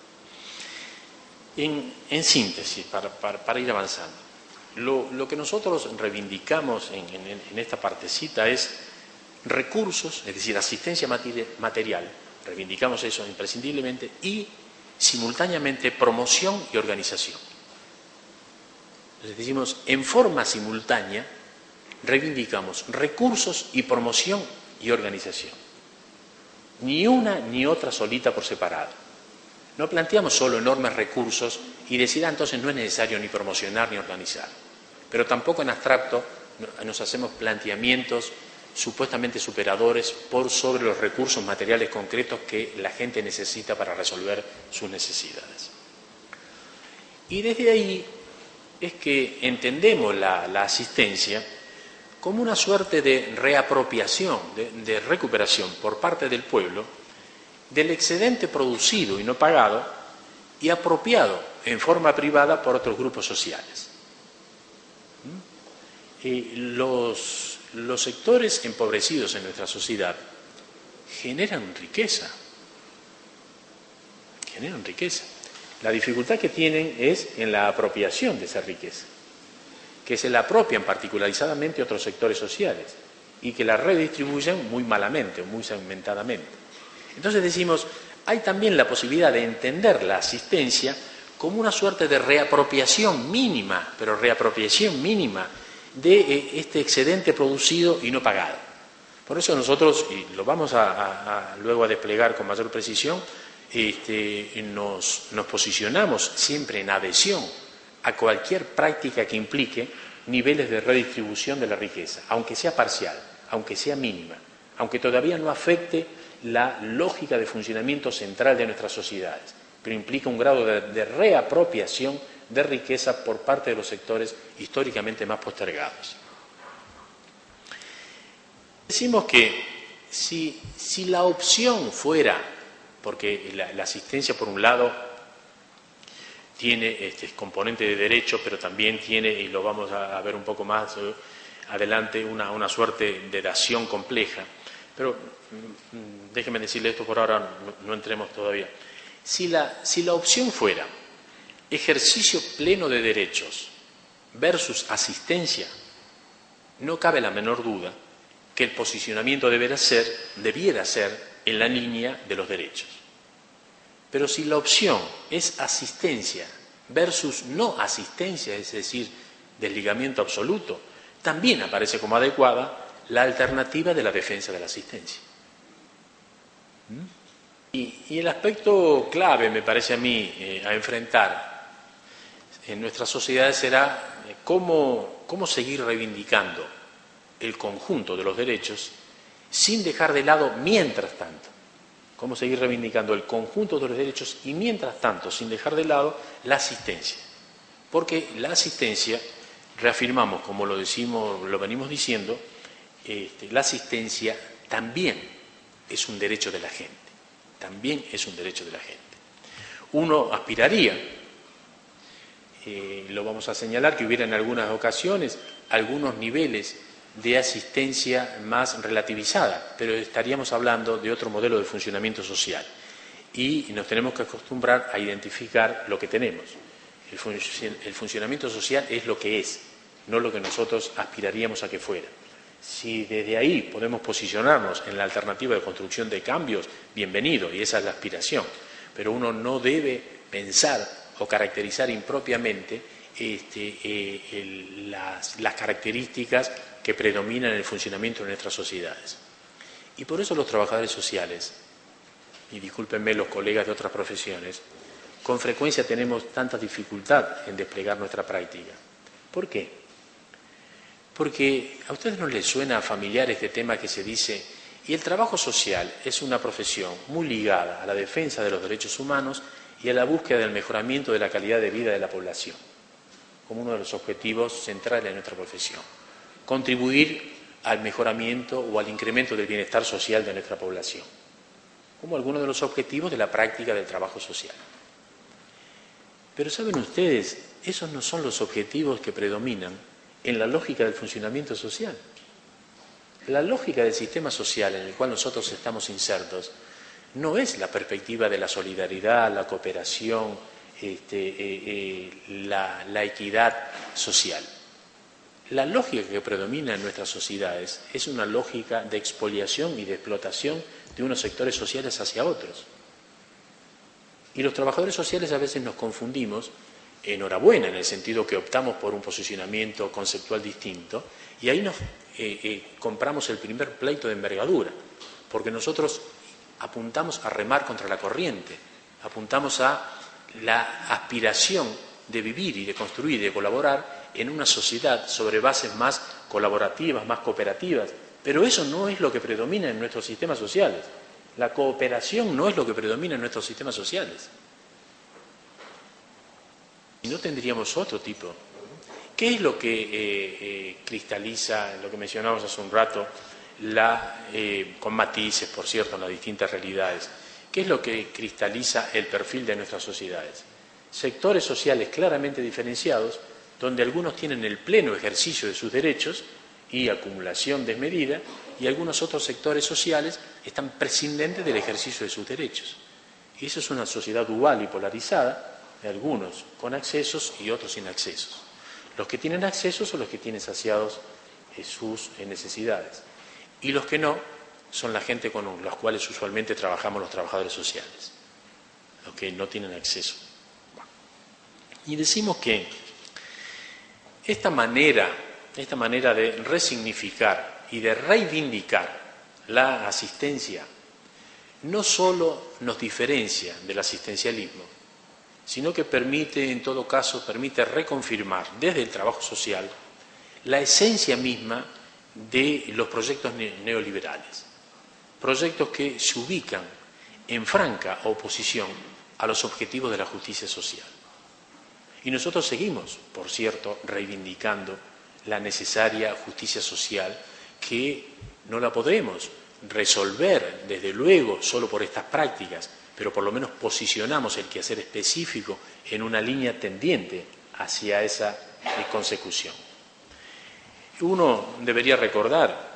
En, en síntesis, para, para, para ir avanzando, lo, lo que nosotros reivindicamos en, en, en esta partecita es recursos, es decir, asistencia material, reivindicamos eso imprescindiblemente, y simultáneamente promoción y organización. Entonces decimos, en forma simultánea, reivindicamos recursos y promoción y organización. Ni una ni otra solita por separado. No planteamos solo enormes recursos y decir, ah, entonces no es necesario ni promocionar ni organizar. Pero tampoco en abstracto nos hacemos planteamientos supuestamente superadores por sobre los recursos materiales concretos que la gente necesita para resolver sus necesidades. Y desde ahí es que entendemos la, la asistencia como una suerte de reapropiación, de, de recuperación por parte del pueblo del excedente producido y no pagado y apropiado en forma privada por otros grupos sociales. ¿Mm? Y los, los sectores empobrecidos en nuestra sociedad generan riqueza, generan riqueza. La dificultad que tienen es en la apropiación de esa riqueza, que se la apropian particularizadamente otros sectores sociales y que la redistribuyen muy malamente o muy segmentadamente. Entonces decimos, hay también la posibilidad de entender la asistencia como una suerte de reapropiación mínima, pero reapropiación mínima de este excedente producido y no pagado. Por eso nosotros, y lo vamos a, a, a luego a desplegar con mayor precisión, Este, nos, nos posicionamos siempre en adhesión a cualquier práctica que implique niveles de redistribución de la riqueza, aunque sea parcial, aunque sea mínima, aunque todavía no afecte la lógica de funcionamiento central de nuestras sociedades, pero implica un grado de, de reapropiación de riqueza por parte de los sectores históricamente más postergados. Decimos que si, si la opción fuera, porque la, la asistencia, por un lado, tiene este componente de derecho, pero también tiene, y lo vamos a, a ver un poco más eh, adelante, una, una suerte de dación compleja. Pero mm, déjenme decirle esto por ahora, no, no entremos todavía. Si la, si la opción fuera ejercicio pleno de derechos versus asistencia, no cabe la menor duda que el posicionamiento deberá ser, debiera ser en la línea de los derechos. Pero si la opción es asistencia versus no asistencia, es decir, desligamiento absoluto, también aparece como adecuada la alternativa de la defensa de la asistencia. ¿Mm? Y, y el aspecto clave, me parece a mí, eh, a enfrentar en nuestras sociedades será eh, cómo, cómo seguir reivindicando el conjunto de los derechos sin dejar de lado, mientras tanto, cómo seguir reivindicando el conjunto de los derechos y, mientras tanto, sin dejar de lado la asistencia. Porque la asistencia, reafirmamos, como lo decimos, lo venimos diciendo, este, la asistencia también es un derecho de la gente, también es un derecho de la gente. Uno aspiraría, eh, lo vamos a señalar, que hubiera en algunas ocasiones algunos niveles de asistencia más relativizada, pero estaríamos hablando de otro modelo de funcionamiento social y nos tenemos que acostumbrar a identificar lo que tenemos. El, fun el funcionamiento social es lo que es, no lo que nosotros aspiraríamos a que fuera. Si desde ahí podemos posicionarnos en la alternativa de construcción de cambios, bienvenido, y esa es la aspiración, pero uno no debe pensar o caracterizar impropiamente este, eh, el, las, las características que predominan en el funcionamiento de nuestras sociedades. Y por eso los trabajadores sociales, y discúlpenme los colegas de otras profesiones, con frecuencia tenemos tanta dificultad en desplegar nuestra práctica. ¿Por qué? Porque a ustedes no les suena familiar este tema que se dice, y el trabajo social es una profesión muy ligada a la defensa de los derechos humanos y a la búsqueda del mejoramiento de la calidad de vida de la población, como uno de los objetivos centrales de nuestra profesión. Contribuir al mejoramiento o al incremento del bienestar social de nuestra población, como algunos de los objetivos de la práctica del trabajo social. Pero ¿saben ustedes? Esos no son los objetivos que predominan en la lógica del funcionamiento social. La lógica del sistema social en el cual nosotros estamos insertos no es la perspectiva de la solidaridad, la cooperación, este, eh, eh, la, la equidad social. La lógica que predomina en nuestras sociedades es una lógica de expoliación y de explotación de unos sectores sociales hacia otros. Y los trabajadores sociales a veces nos confundimos, enhorabuena, en el sentido que optamos por un posicionamiento conceptual distinto, y ahí nos eh, eh, compramos el primer pleito de envergadura, porque nosotros apuntamos a remar contra la corriente, apuntamos a la aspiración de vivir y de construir y de colaborar en una sociedad sobre bases más colaborativas, más cooperativas, pero eso no es lo que predomina en nuestros sistemas sociales. La cooperación no es lo que predomina en nuestros sistemas sociales. Y no tendríamos otro tipo. ¿Qué es lo que eh, eh, cristaliza, lo que mencionábamos hace un rato, la, eh, con matices, por cierto, en las distintas realidades? ¿Qué es lo que cristaliza el perfil de nuestras sociedades? Sectores sociales claramente diferenciados, donde algunos tienen el pleno ejercicio de sus derechos y acumulación desmedida, y algunos otros sectores sociales están prescindentes del ejercicio de sus derechos. Y eso es una sociedad dual y polarizada, algunos con accesos y otros sin accesos. Los que tienen acceso son los que tienen saciados eh, sus eh, necesidades, y los que no son la gente con los cuales usualmente trabajamos los trabajadores sociales, los que no tienen acceso. Y decimos que esta manera, esta manera de resignificar y de reivindicar la asistencia no solo nos diferencia del asistencialismo, sino que permite, en todo caso, permite reconfirmar desde el trabajo social la esencia misma de los proyectos neoliberales, proyectos que se ubican en franca oposición a los objetivos de la justicia social. Y nosotros seguimos, por cierto, reivindicando la necesaria justicia social, que no la podremos resolver, desde luego, solo por estas prácticas, pero por lo menos posicionamos el quehacer específico en una línea tendiente hacia esa eh, consecución. Uno debería recordar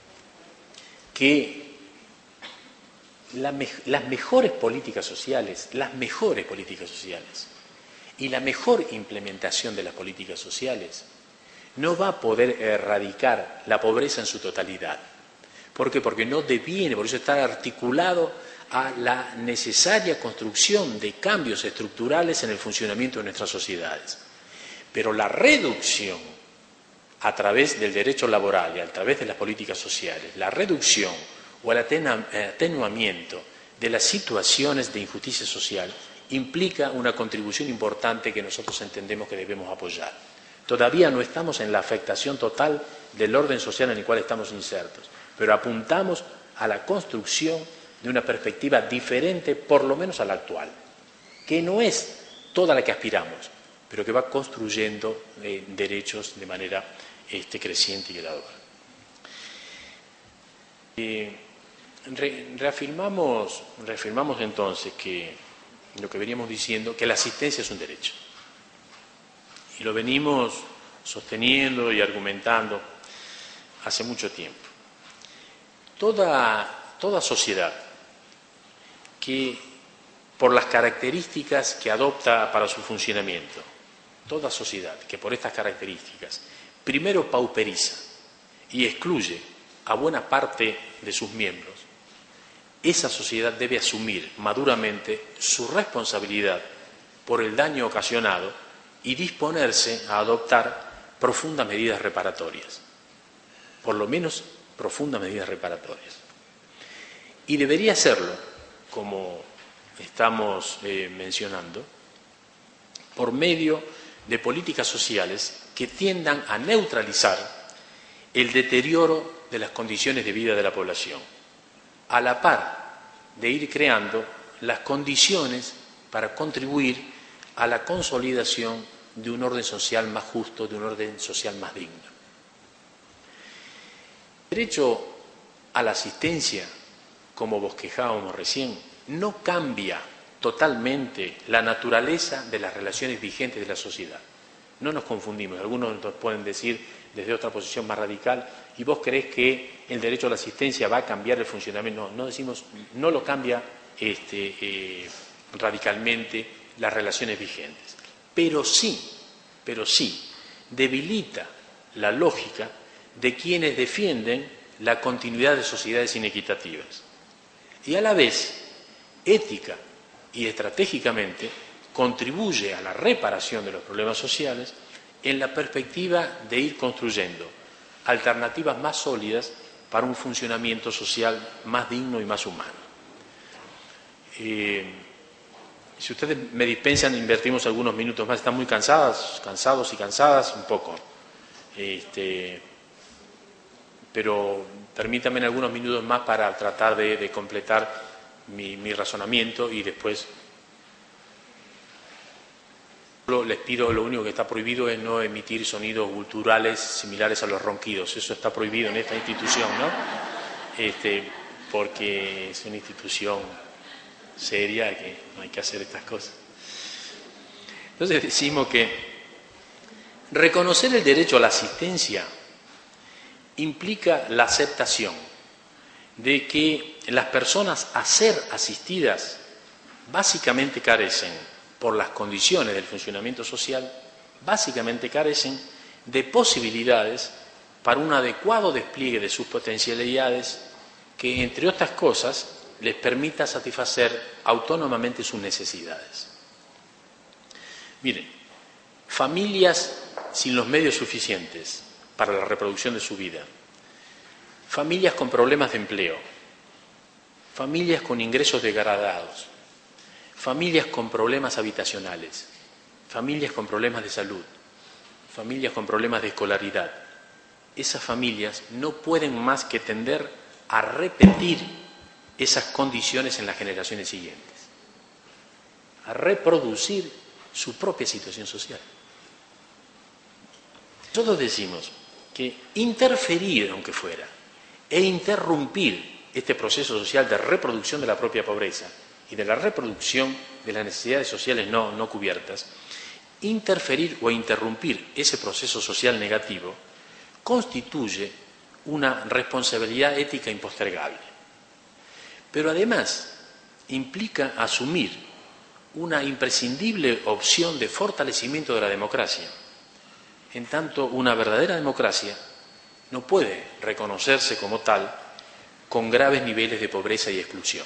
que la me las mejores políticas sociales, las mejores políticas sociales y la mejor implementación de las políticas sociales no va a poder erradicar la pobreza en su totalidad. ¿Por qué? Porque no deviene, por eso está articulado a la necesaria construcción de cambios estructurales en el funcionamiento de nuestras sociedades. Pero la reducción a través del derecho laboral y a través de las políticas sociales, la reducción o el atenuamiento de las situaciones de injusticia social implica una contribución importante que nosotros entendemos que debemos apoyar. Todavía no estamos en la afectación total del orden social en el cual estamos insertos, pero apuntamos a la construcción de una perspectiva diferente, por lo menos a la actual, que no es toda la que aspiramos, pero que va construyendo eh, derechos de manera este, creciente y creadora. Eh, Re, reafirmamos, reafirmamos entonces que lo que veníamos diciendo, que la asistencia es un derecho. Y lo venimos sosteniendo y argumentando hace mucho tiempo. Toda, toda sociedad que, por las características que adopta para su funcionamiento, toda sociedad que por estas características primero pauperiza y excluye a buena parte de sus miembros, esa sociedad debe asumir maduramente su responsabilidad por el daño ocasionado y disponerse a adoptar profundas medidas reparatorias, por lo menos profundas medidas reparatorias. Y debería hacerlo, como estamos eh, mencionando, por medio de políticas sociales que tiendan a neutralizar el deterioro de las condiciones de vida de la población, a la par de ir creando las condiciones para contribuir a la consolidación de un orden social más justo, de un orden social más digno. El derecho a la asistencia, como bosquejábamos recién, no cambia totalmente la naturaleza de las relaciones vigentes de la sociedad. No nos confundimos, algunos nos pueden decir desde otra posición más radical, y vos creés que el derecho a la asistencia va a cambiar el funcionamiento. No, no decimos, no lo cambia este, eh, radicalmente las relaciones vigentes, pero sí, pero sí debilita la lógica de quienes defienden la continuidad de sociedades inequitativas y a la vez ética y estratégicamente contribuye a la reparación de los problemas sociales en la perspectiva de ir construyendo alternativas más sólidas para un funcionamiento social más digno y más humano. Eh, si ustedes me dispensan, invertimos algunos minutos más. ¿Están muy cansadas, cansados y cansadas? Un poco. Este, pero permítanme algunos minutos más para tratar de, de completar mi, mi razonamiento y después les pido, lo único que está prohibido es no emitir sonidos guturales similares a los ronquidos. Eso está prohibido en esta institución, ¿no? Este, porque es una institución seria que no hay que hacer estas cosas. Entonces decimos que reconocer el derecho a la asistencia implica la aceptación de que las personas a ser asistidas básicamente carecen, por las condiciones del funcionamiento social, básicamente carecen de posibilidades para un adecuado despliegue de sus potencialidades que, entre otras cosas, les permita satisfacer autónomamente sus necesidades. Miren, familias sin los medios suficientes para la reproducción de su vida, familias con problemas de empleo, familias con ingresos degradados, familias con problemas habitacionales, familias con problemas de salud, familias con problemas de escolaridad. Esas familias no pueden más que tender a repetir esas condiciones en las generaciones siguientes, a reproducir su propia situación social. Nosotros decimos que interferir, aunque fuera, e interrumpir este proceso social de reproducción de la propia pobreza y de la reproducción de las necesidades sociales no, no cubiertas, interferir o interrumpir ese proceso social negativo constituye una responsabilidad ética impostergable. Pero además implica asumir una imprescindible opción de fortalecimiento de la democracia. En tanto, una verdadera democracia no puede reconocerse como tal con graves niveles de pobreza y exclusión.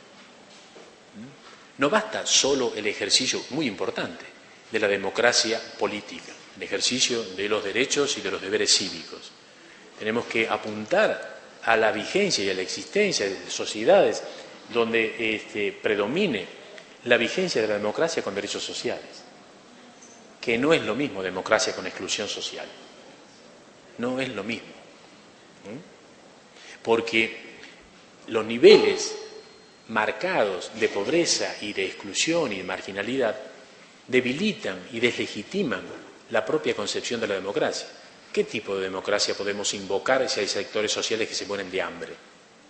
No basta solo el ejercicio, muy importante, de la democracia política, el ejercicio de los derechos y de los deberes cívicos. Tenemos que apuntar a la vigencia y a la existencia de sociedades donde este, predomine la vigencia de la democracia con derechos sociales, que no es lo mismo democracia con exclusión social. No es lo mismo. ¿Mm? Porque los niveles marcados de pobreza y de exclusión y de marginalidad debilitan y deslegitiman la propia concepción de la democracia. ¿Qué tipo de democracia podemos invocar si hay sectores sociales que se mueren de hambre?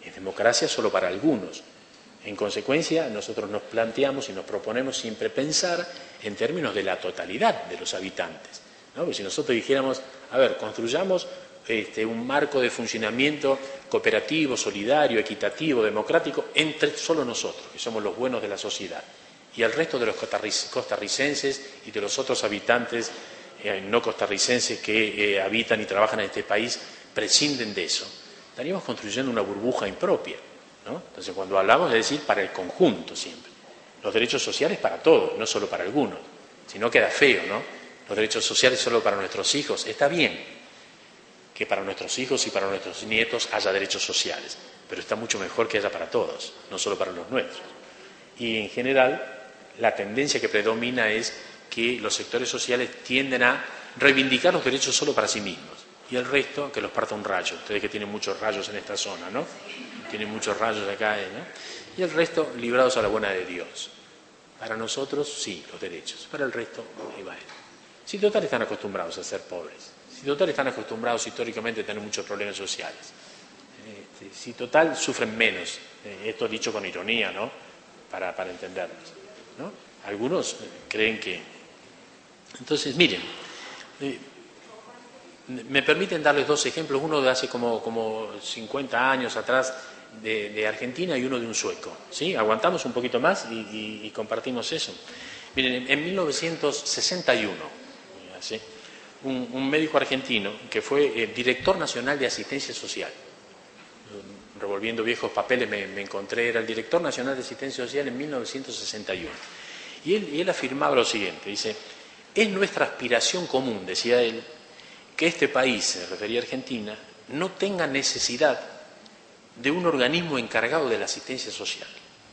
es democracia solo para algunos. En consecuencia, nosotros nos planteamos y nos proponemos siempre pensar en términos de la totalidad de los habitantes, ¿no? Porque si nosotros dijéramos, a ver, construyamos este, un marco de funcionamiento cooperativo, solidario, equitativo, democrático, entre solo nosotros, que somos los buenos de la sociedad, y el resto de los costarricenses y de los otros habitantes eh, no costarricenses que eh, habitan y trabajan en este país prescinden de eso, estaríamos construyendo una burbuja impropia, ¿no? Entonces, cuando hablamos es decir para el conjunto siempre. Los derechos sociales para todos, no solo para algunos. Si no queda feo, ¿no? Los derechos sociales solo para nuestros hijos. Está bien que para nuestros hijos y para nuestros nietos haya derechos sociales, pero está mucho mejor que haya para todos, no solo para los nuestros. Y en general, la tendencia que predomina es que los sectores sociales tienden a reivindicar los derechos solo para sí mismos y el resto que los parta un rayo. Ustedes que tienen muchos rayos en esta zona, ¿no? Tienen muchos rayos acá, ¿no? Y el resto librados a la buena de Dios. Para nosotros, sí, los derechos. Para el resto, ahí va. Si total están acostumbrados a ser pobres, si total están acostumbrados históricamente a tener muchos problemas sociales, este, si total sufren menos, eh, esto dicho con ironía, ¿no? Para, para entenderlos, ¿no? Algunos creen que... Entonces, miren, eh, me permiten darles dos ejemplos, uno de hace como, como cincuenta años atrás de, de Argentina y uno de un sueco, ¿sí? Aguantamos un poquito más y, y, y compartimos eso. Miren, en mil novecientos sesenta y uno, ¿sí? un, un médico argentino que fue el director nacional de asistencia social, revolviendo viejos papeles me, me encontré, era el director nacional de asistencia social en mil novecientos sesenta y uno. Y él, y él afirmaba lo siguiente, dice, es nuestra aspiración común, decía él, que este país, se refería a Argentina, no tenga necesidad de un organismo encargado de la asistencia social.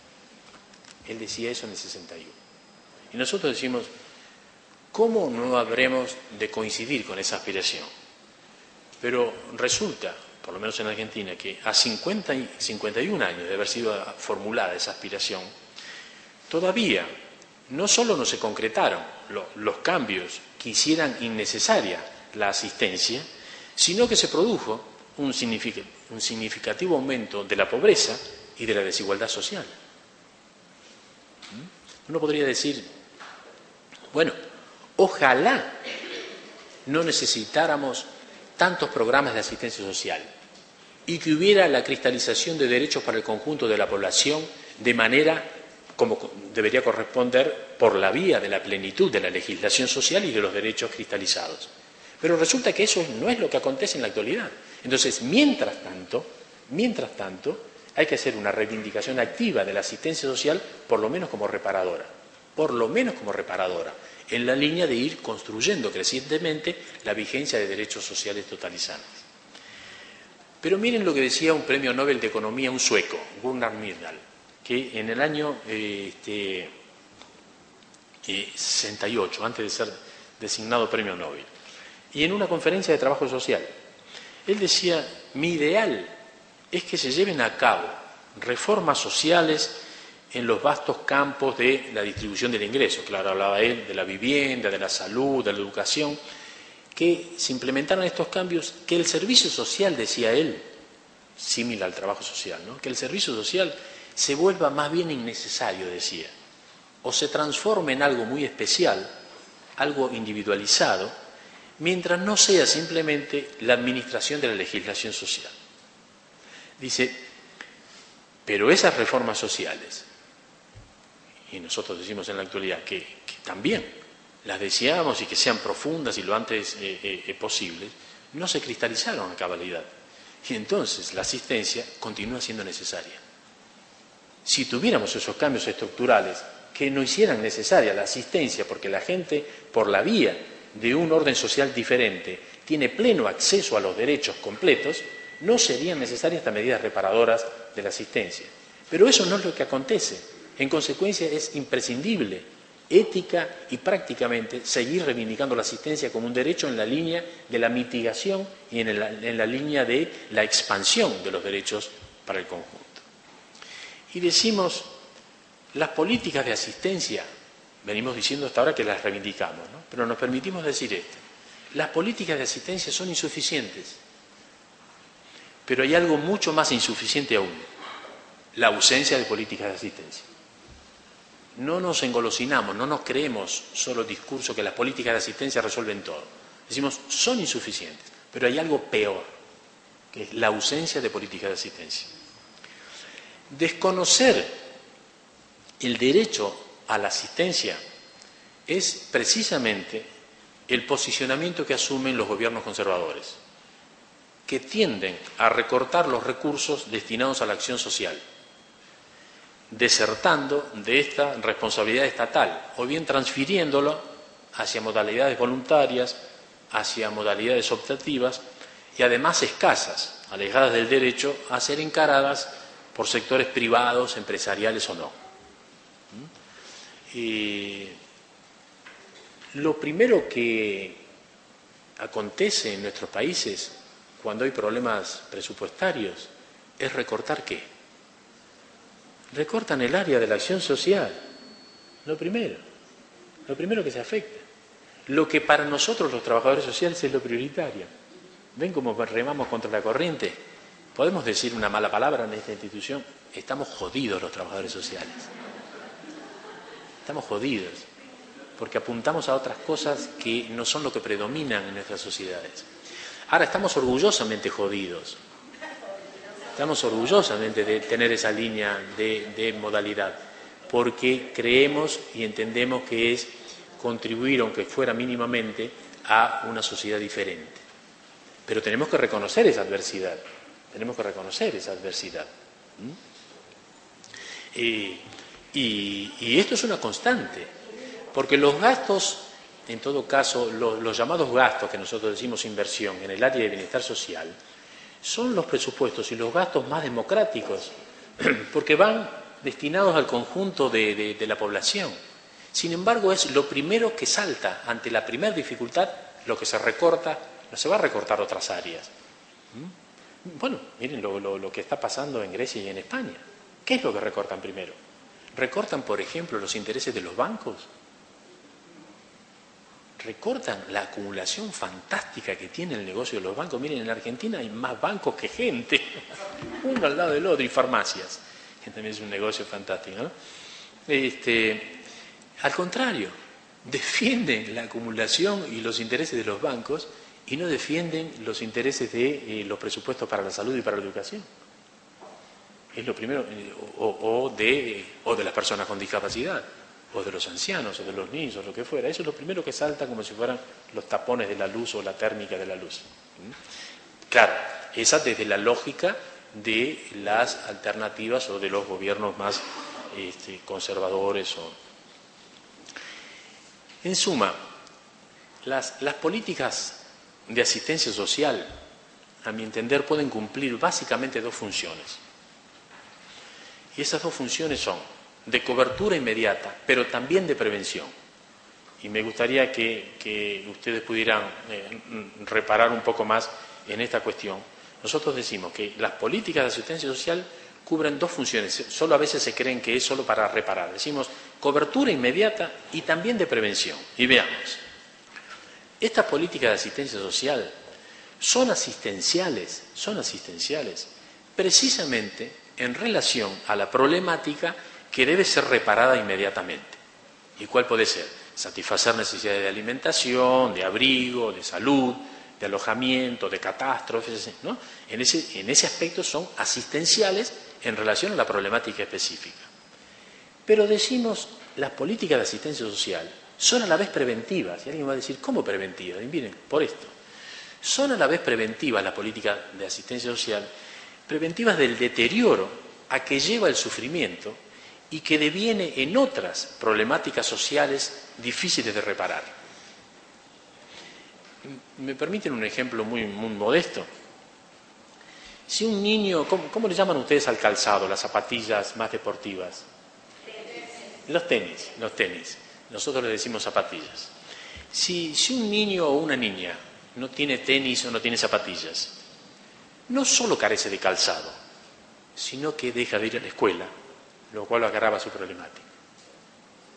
Él decía eso en el sesenta y uno. Y nosotros decimos, ¿cómo no habremos de coincidir con esa aspiración? Pero resulta, por lo menos en Argentina, que a cincuenta y, cincuenta y un años de haber sido formulada esa aspiración, todavía no solo no se concretaron lo, los cambios que hicieran innecesaria la asistencia, sino que se produjo un, signific un significativo aumento de la pobreza y de la desigualdad social. Uno podría decir, bueno, ojalá no necesitáramos tantos programas de asistencia social y que hubiera la cristalización de derechos para el conjunto de la población de manera como debería corresponder por la vía de la plenitud de la legislación social y de los derechos cristalizados. Pero resulta que eso no es lo que acontece en la actualidad. Entonces, mientras tanto, mientras tanto, hay que hacer una reivindicación activa de la asistencia social, por lo menos como reparadora, por lo menos como reparadora, en la línea de ir construyendo crecientemente la vigencia de derechos sociales totalizantes. Pero miren lo que decía un premio Nobel de Economía, un sueco, Gunnar Myrdal, que en el año eh, este, eh, sesenta y ocho, antes de ser designado premio Nobel, y en una conferencia de trabajo social, él decía, mi ideal es que se lleven a cabo reformas sociales en los vastos campos de la distribución del ingreso. Claro, hablaba él de la vivienda, de la salud, de la educación, que se implementaran estos cambios, que el servicio social, decía él, similar al trabajo social, ¿no? Que el servicio social se vuelva más bien innecesario, decía, o se transforme en algo muy especial, algo individualizado, mientras no sea simplemente la administración de la legislación social. Dice, pero esas reformas sociales, y nosotros decimos en la actualidad que, que también las deseamos y que sean profundas y lo antes eh, eh, posible, no se cristalizaron a cabalidad. Y entonces la asistencia continúa siendo necesaria. Si tuviéramos esos cambios estructurales que no hicieran necesaria la asistencia, porque la gente, por la vía de un orden social diferente, tiene pleno acceso a los derechos completos, no serían necesarias estas medidas reparadoras de la asistencia. Pero eso no es lo que acontece. En consecuencia, es imprescindible, ética y prácticamente, seguir reivindicando la asistencia como un derecho en la línea de la mitigación y en la, en la línea de la expansión de los derechos para el conjunto. Y decimos, las políticas de asistencia, venimos diciendo hasta ahora que las reivindicamos, ¿no? Pero nos permitimos decir esto, las políticas de asistencia son insuficientes, Pero hay algo mucho más insuficiente aún, la ausencia de políticas de asistencia. No nos engolosinamos, no nos creemos solo el discurso que las políticas de asistencia resuelven todo. Decimos, son insuficientes, pero hay algo peor, que es la ausencia de políticas de asistencia. Desconocer el derecho a la asistencia es precisamente el posicionamiento que asumen los gobiernos conservadores, que tienden a recortar los recursos destinados a la acción social, desertando de esta responsabilidad estatal, o bien transfiriéndolo hacia modalidades voluntarias, hacia modalidades optativas, y además escasas, alejadas del derecho a ser encaradas por sectores privados, empresariales o no. Y lo primero que acontece en nuestros países cuando hay problemas presupuestarios es recortar ¿qué? Recortan el área de la acción social, lo primero, lo primero que se afecta. Lo que para nosotros los trabajadores sociales es lo prioritario. ¿Ven cómo remamos contra la corriente? ¿Podemos decir una mala palabra en esta institución? Estamos jodidos los trabajadores sociales. Estamos jodidos, porque apuntamos a otras cosas que no son lo que predominan en nuestras sociedades. Ahora estamos orgullosamente jodidos. Estamos orgullosamente de tener esa línea de, de modalidad, porque creemos y entendemos que es contribuir, aunque fuera mínimamente, a una sociedad diferente. Pero tenemos que reconocer esa adversidad, tenemos que reconocer esa adversidad. ¿Mm? Eh, y, y esto es una constante, porque los gastos, en todo caso, los, los llamados gastos que nosotros decimos inversión en el área de bienestar social, son los presupuestos y los gastos más democráticos, porque van destinados al conjunto de, de, de la población. Sin embargo, es lo primero que salta ante la primera dificultad, lo que se recorta, no se va a recortar otras áreas. Bueno, miren lo, lo, lo que está pasando en Grecia y en España. ¿Qué es lo que recortan primero? ¿Recortan, por ejemplo, los intereses de los bancos? Recortan la acumulación fantástica que tiene el negocio de los bancos. Miren, en Argentina hay más bancos que gente, uno al lado del otro, y farmacias, que también es un negocio fantástico, ¿no? Este, al contrario, defienden la acumulación y los intereses de los bancos y no defienden los intereses de eh, los presupuestos para la salud y para la educación. Es lo primero, eh, o, o, de, o de las personas con discapacidad, o de los ancianos, o de los niños, o lo que fuera. Eso es lo primero que salta como si fueran los tapones de la luz o la térmica de la luz. ¿Mm? Claro, esa desde la lógica de las alternativas o de los gobiernos más este, conservadores. O... En suma, las, las políticas de asistencia social, a mi entender, pueden cumplir básicamente dos funciones. Y esas dos funciones son de cobertura inmediata, pero también de prevención. Y me gustaría que, que ustedes pudieran eh, reparar un poco más en esta cuestión. Nosotros decimos que las políticas de asistencia social cubren dos funciones, solo a veces se creen que es solo para reparar. Decimos cobertura inmediata y también de prevención. Y veamos, estas políticas de asistencia social son asistenciales, son asistenciales, precisamente en relación a la problemática que debe ser reparada inmediatamente. ¿Y cuál puede ser? Satisfacer necesidades de alimentación, de abrigo, de salud, de alojamiento, de catástrofes, ¿no? En ese, en ese aspecto son asistenciales en relación a la problemática específica. Pero decimos, las políticas de asistencia social son a la vez preventivas. Y alguien va a decir, ¿cómo preventivas? Y miren, por esto. Son a la vez preventivas las políticas de asistencia social, preventivas del deterioro a que lleva el sufrimiento y que deviene en otras problemáticas sociales difíciles de reparar. ¿Me permiten un ejemplo muy, muy modesto? Si un niño, ¿cómo, ¿cómo le llaman ustedes al calzado, las zapatillas más deportivas? Los tenis, los tenis. Nosotros le decimos zapatillas. Si, si un niño o una niña no tiene tenis o no tiene zapatillas, no solo carece de calzado, sino que deja de ir a la escuela, lo cual agrava su problemática.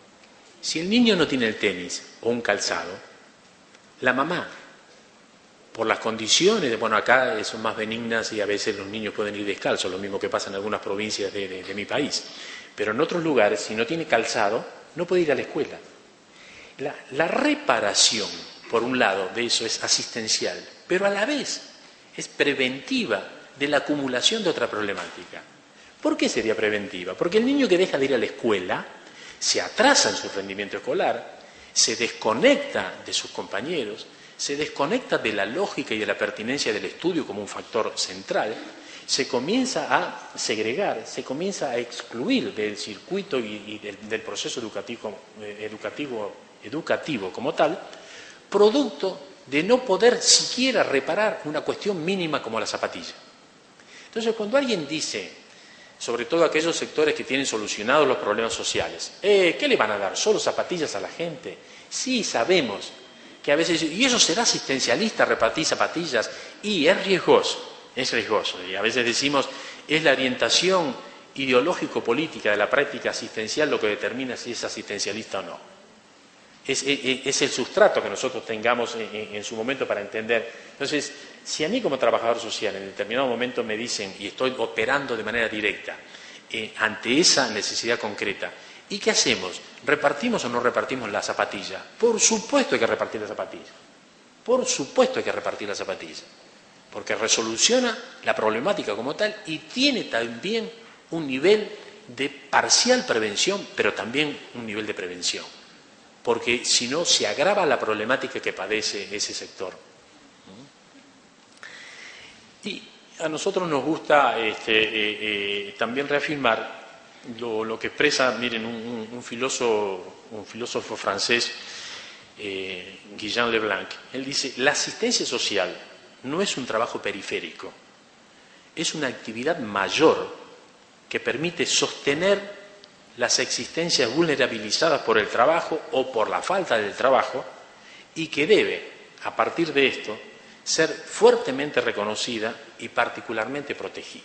Si el niño no tiene el tenis o un calzado, la mamá por las condiciones, de, bueno, acá son más benignas y a veces los niños pueden ir descalzos, lo mismo que pasa en algunas provincias de, de, de mi país. Pero en otros lugares, si no tiene calzado, no puede ir a la escuela. La, la reparación, por un lado, de eso es asistencial, pero a la vez es preventiva de la acumulación de otra problemática. ¿Por qué sería preventiva? Porque el niño que deja de ir a la escuela se atrasa en su rendimiento escolar, se desconecta de sus compañeros, se desconecta de la lógica y de la pertinencia del estudio como un factor central, se comienza a segregar, se comienza a excluir del circuito y, y del, del proceso educativo, educativo, educativo como tal, producto de no poder siquiera reparar una cuestión mínima como la zapatilla. Entonces, cuando alguien dice, sobre todo aquellos sectores que tienen solucionados los problemas sociales, eh, ¿qué le van a dar? ¿Solo zapatillas a la gente? Sí, sabemos que a veces, y eso será asistencialista, repartir zapatillas, y es riesgoso, es riesgoso. Y a veces decimos, es la orientación ideológico-política de la práctica asistencial lo que determina si es asistencialista o no. Es, es, es el sustrato que nosotros tengamos en, en, en su momento para entender. Entonces, si a mí como trabajador social en determinado momento me dicen, y estoy operando de manera directa, eh, ante esa necesidad concreta, ¿y qué hacemos? ¿Repartimos o no repartimos la zapatilla? Por supuesto hay que repartir la zapatilla. Por supuesto hay que repartir la zapatilla. Porque resoluciona la problemática como tal y tiene también un nivel de parcial prevención, pero también un nivel de prevención. Porque si no, se agrava la problemática que padece ese sector. Y a nosotros nos gusta este, eh, eh, también reafirmar Lo, lo que expresa, miren, un, un, un, filósofo, un filósofo francés, eh, Guillaume Leblanc. Él dice, la asistencia social no es un trabajo periférico, es una actividad mayor que permite sostener las existencias vulnerabilizadas por el trabajo o por la falta del trabajo y que debe, a partir de esto, ser fuertemente reconocida y particularmente protegida.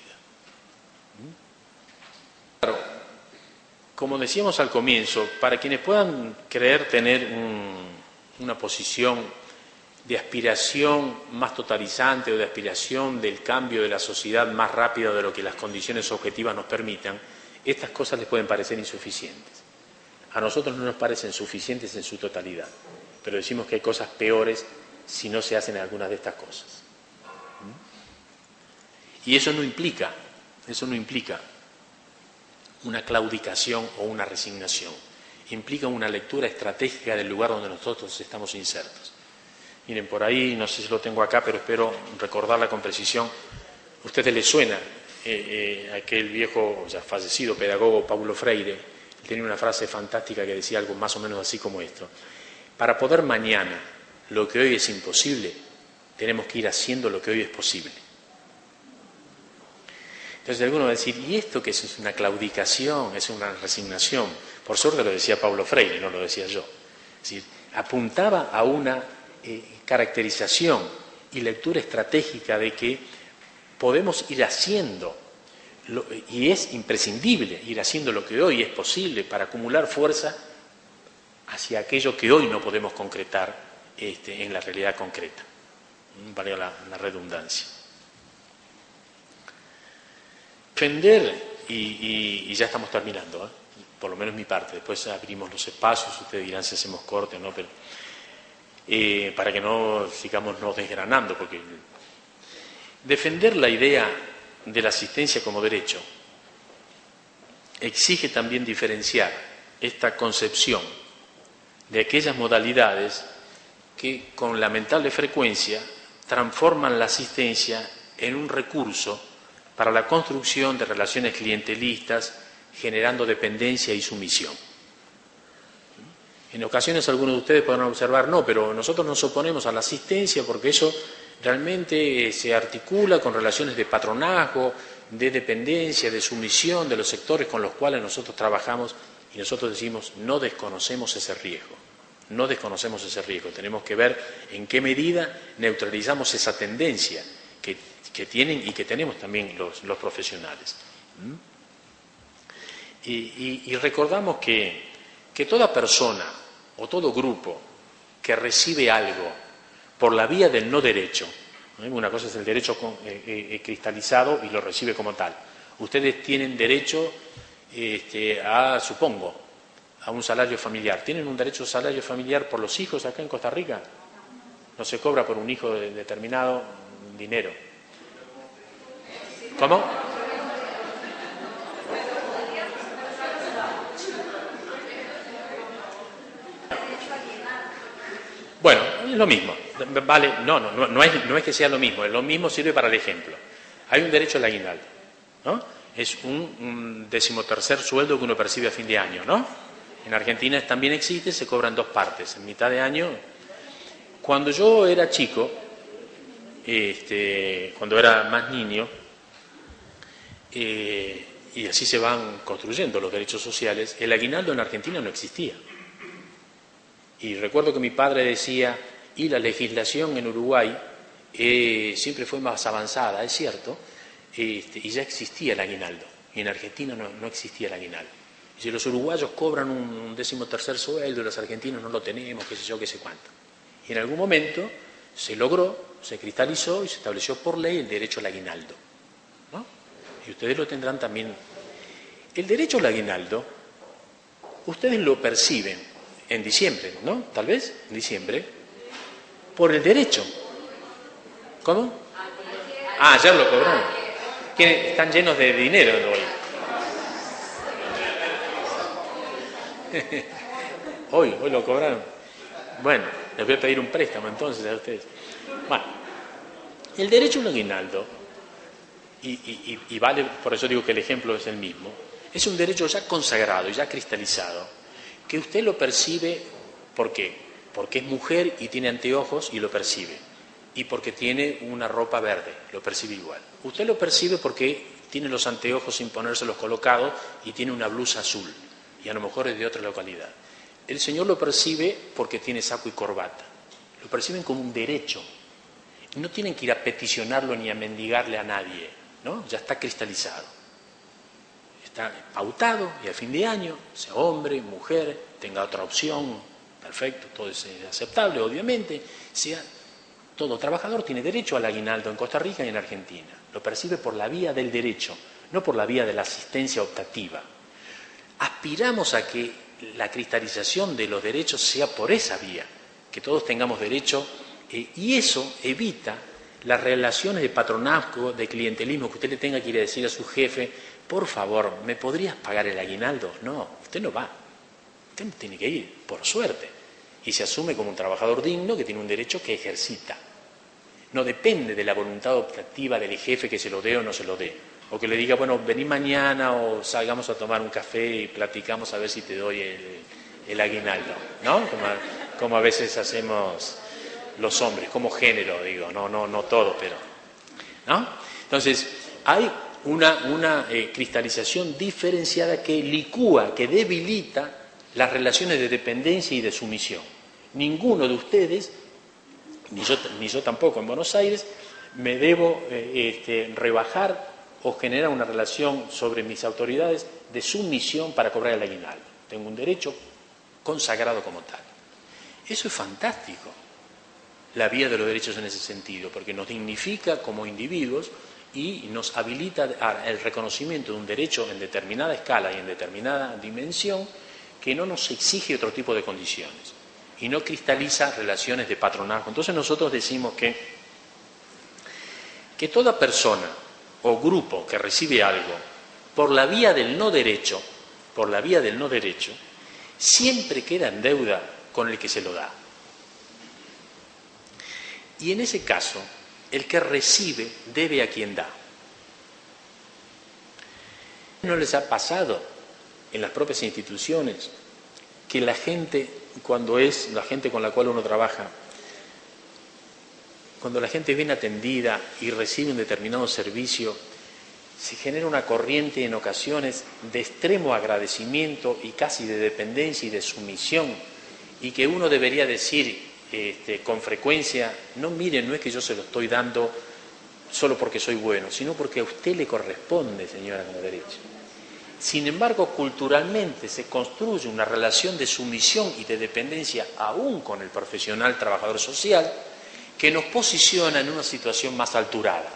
Claro, como decíamos al comienzo, para quienes puedan creer tener un, una posición de aspiración más totalizante o de aspiración del cambio de la sociedad más rápido de lo que las condiciones objetivas nos permitan, estas cosas les pueden parecer insuficientes. A nosotros no nos parecen suficientes en su totalidad, pero decimos que hay cosas peores si no se hacen algunas de estas cosas. Y eso no implica, eso no implica una claudicación o una resignación, implica una lectura estratégica del lugar donde nosotros estamos insertos. Miren, por ahí, no sé si lo tengo acá, pero espero recordarla con precisión. ¿A ustedes les suena eh, eh, aquel viejo, ya fallecido pedagogo Paulo Freire? Él tenía una frase fantástica que decía algo más o menos así como esto: para poder mañana lo que hoy es imposible, tenemos que ir haciendo lo que hoy es posible. Entonces alguno va a decir, ¿y esto qué es? ¿Es una claudicación? ¿Es una resignación? Por suerte lo decía Paulo Freire, no lo decía yo. Es decir, apuntaba a una eh, caracterización y lectura estratégica de que podemos ir haciendo, lo, y es imprescindible ir haciendo lo que hoy es posible para acumular fuerza hacia aquello que hoy no podemos concretar este, en la realidad concreta. Valga la, la redundancia. Defender, y, y, y ya estamos terminando, ¿eh? Por lo menos mi parte, después abrimos los espacios, ustedes dirán si hacemos corte o no, pero eh, para que no sigamos nos desgranando, porque defender la idea de la asistencia como derecho exige también diferenciar esta concepción de aquellas modalidades que con lamentable frecuencia transforman la asistencia en un recurso para la construcción de relaciones clientelistas, generando dependencia y sumisión. En ocasiones algunos de ustedes podrán observar, no, pero nosotros nos oponemos a la asistencia porque eso realmente se articula con relaciones de patronazgo, de dependencia, de sumisión de los sectores con los cuales nosotros trabajamos, y nosotros decimos, no desconocemos ese riesgo, no desconocemos ese riesgo, tenemos que ver en qué medida neutralizamos esa tendencia que que tienen y que tenemos también los, los profesionales. ¿Mm? Y, y, y recordamos que, que toda persona o todo grupo que recibe algo por la vía del no derecho. Una cosa es el derecho eh, eh, cristalizado y lo recibe como tal. Ustedes tienen derecho este, a, supongo, a un salario familiar. ¿Tienen un derecho a salario familiar por los hijos acá en Costa Rica? No se cobra por un hijo de determinado dinero. ¿Cómo? Bueno, es lo mismo. Vale, no, no, no, no, es, no es que sea lo mismo, es lo mismo, sirve para el ejemplo. Hay un derecho al aguinaldo, ¿no? Es un, un decimotercer sueldo que uno percibe a fin de año, ¿no? En Argentina también existe, se cobran dos partes, en mitad de año. Cuando yo era chico, este, cuando era más niño, eh, y así se van construyendo los derechos sociales, el aguinaldo en Argentina no existía. Y recuerdo que mi padre decía, y la legislación en Uruguay eh, siempre fue más avanzada, es cierto, este, y ya existía el aguinaldo. Y en Argentina no, no existía el aguinaldo. Y si los uruguayos cobran un, un décimo tercer sueldo, los argentinos no lo tenemos, qué sé yo, qué sé cuánto. Y en algún momento se logró, se cristalizó y se estableció por ley el derecho al aguinaldo, ¿no? Y ustedes lo tendrán también. El derecho al aguinaldo, ustedes lo perciben en diciembre, ¿no? Tal vez, en diciembre, por el derecho. ¿Cómo? Ah, ayer lo cobraron. Están llenos de dinero hoy. Hoy, hoy lo cobraron. Bueno, les voy a pedir un préstamo entonces a ustedes. Bueno, el derecho al aguinaldo, y, y, y vale, por eso digo que el ejemplo es el mismo, es un derecho ya consagrado, ya cristalizado, que usted lo percibe, ¿por qué? Porque es mujer y tiene anteojos y lo percibe, y porque tiene una ropa verde, lo percibe igual. Usted lo percibe porque tiene los anteojos sin ponérselos colocados y tiene una blusa azul, y a lo mejor es de otra localidad. El señor lo percibe porque tiene saco y corbata, lo perciben como un derecho. No tienen que ir a peticionarlo ni a mendigarle a nadie, ¿no? Ya está cristalizado. Está pautado y a fin de año, sea hombre, mujer, tenga otra opción, perfecto, todo es aceptable, obviamente, sea todo trabajador tiene derecho al aguinaldo en Costa Rica y en Argentina. Lo percibe por la vía del derecho, no por la vía de la asistencia optativa. Aspiramos a que la cristalización de los derechos sea por esa vía, que todos tengamos derecho, eh, y eso evita las relaciones de patronazgo, de clientelismo, que usted le tenga que ir a decir a su jefe, por favor, ¿me podrías pagar el aguinaldo? No, usted no va, usted no tiene que ir, por suerte, y se asume como un trabajador digno que tiene un derecho que ejercita. No depende de la voluntad optativa del jefe que se lo dé o no se lo dé, o que le diga, bueno, vení mañana o salgamos a tomar un café y platicamos a ver si te doy el, el aguinaldo, ¿no? Como, como a veces hacemos los hombres, como género, digo, no, no, no todo, pero, ¿no? Entonces, hay una, una eh, cristalización diferenciada que licúa, que debilita las relaciones de dependencia y de sumisión. Ninguno de ustedes, ni yo, ni yo tampoco en Buenos Aires, me debo eh, este, rebajar o generar una relación sobre mis autoridades de sumisión para cobrar el aguinaldo. Tengo un derecho consagrado como tal. Eso es fantástico, la vía de los derechos en ese sentido, porque nos dignifica como individuos y nos habilita el reconocimiento de un derecho en determinada escala y en determinada dimensión que no nos exige otro tipo de condiciones y no cristaliza relaciones de patronazgo. Entonces nosotros decimos que, que toda persona o grupo que recibe algo por la vía del no derecho, por la vía del no derecho, siempre queda en deuda con el que se lo da. Y en ese caso, el que recibe debe a quien da. ¿No les ha pasado en las propias instituciones que la gente, cuando es la gente con la cual uno trabaja, cuando la gente es bien atendida y recibe un determinado servicio, se genera una corriente en ocasiones de extremo agradecimiento y casi de dependencia y de sumisión, y que uno debería decir este, con frecuencia, no miren, no es que yo se lo estoy dando solo porque soy bueno, sino porque a usted le corresponde, señora, con derecho. Sin embargo, culturalmente se construye una relación de sumisión y de dependencia aún con el profesional trabajador social, que nos posiciona en una situación más alturada,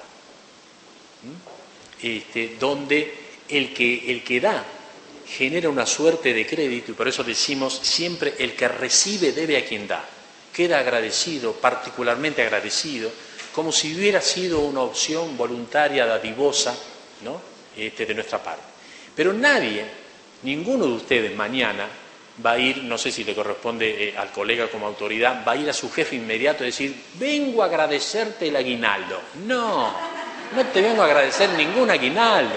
este, donde el que, el que da genera una suerte de crédito, y por eso decimos siempre el que recibe debe a quien da. Queda agradecido, particularmente agradecido, como si hubiera sido una opción voluntaria, dadivosa, ¿no? este, de nuestra parte. Pero nadie, ninguno de ustedes mañana va a ir, no sé si le corresponde eh, al colega como autoridad, va a ir a su jefe inmediato y decir, vengo a agradecerte el aguinaldo. No, no te vengo a agradecer ningún aguinaldo.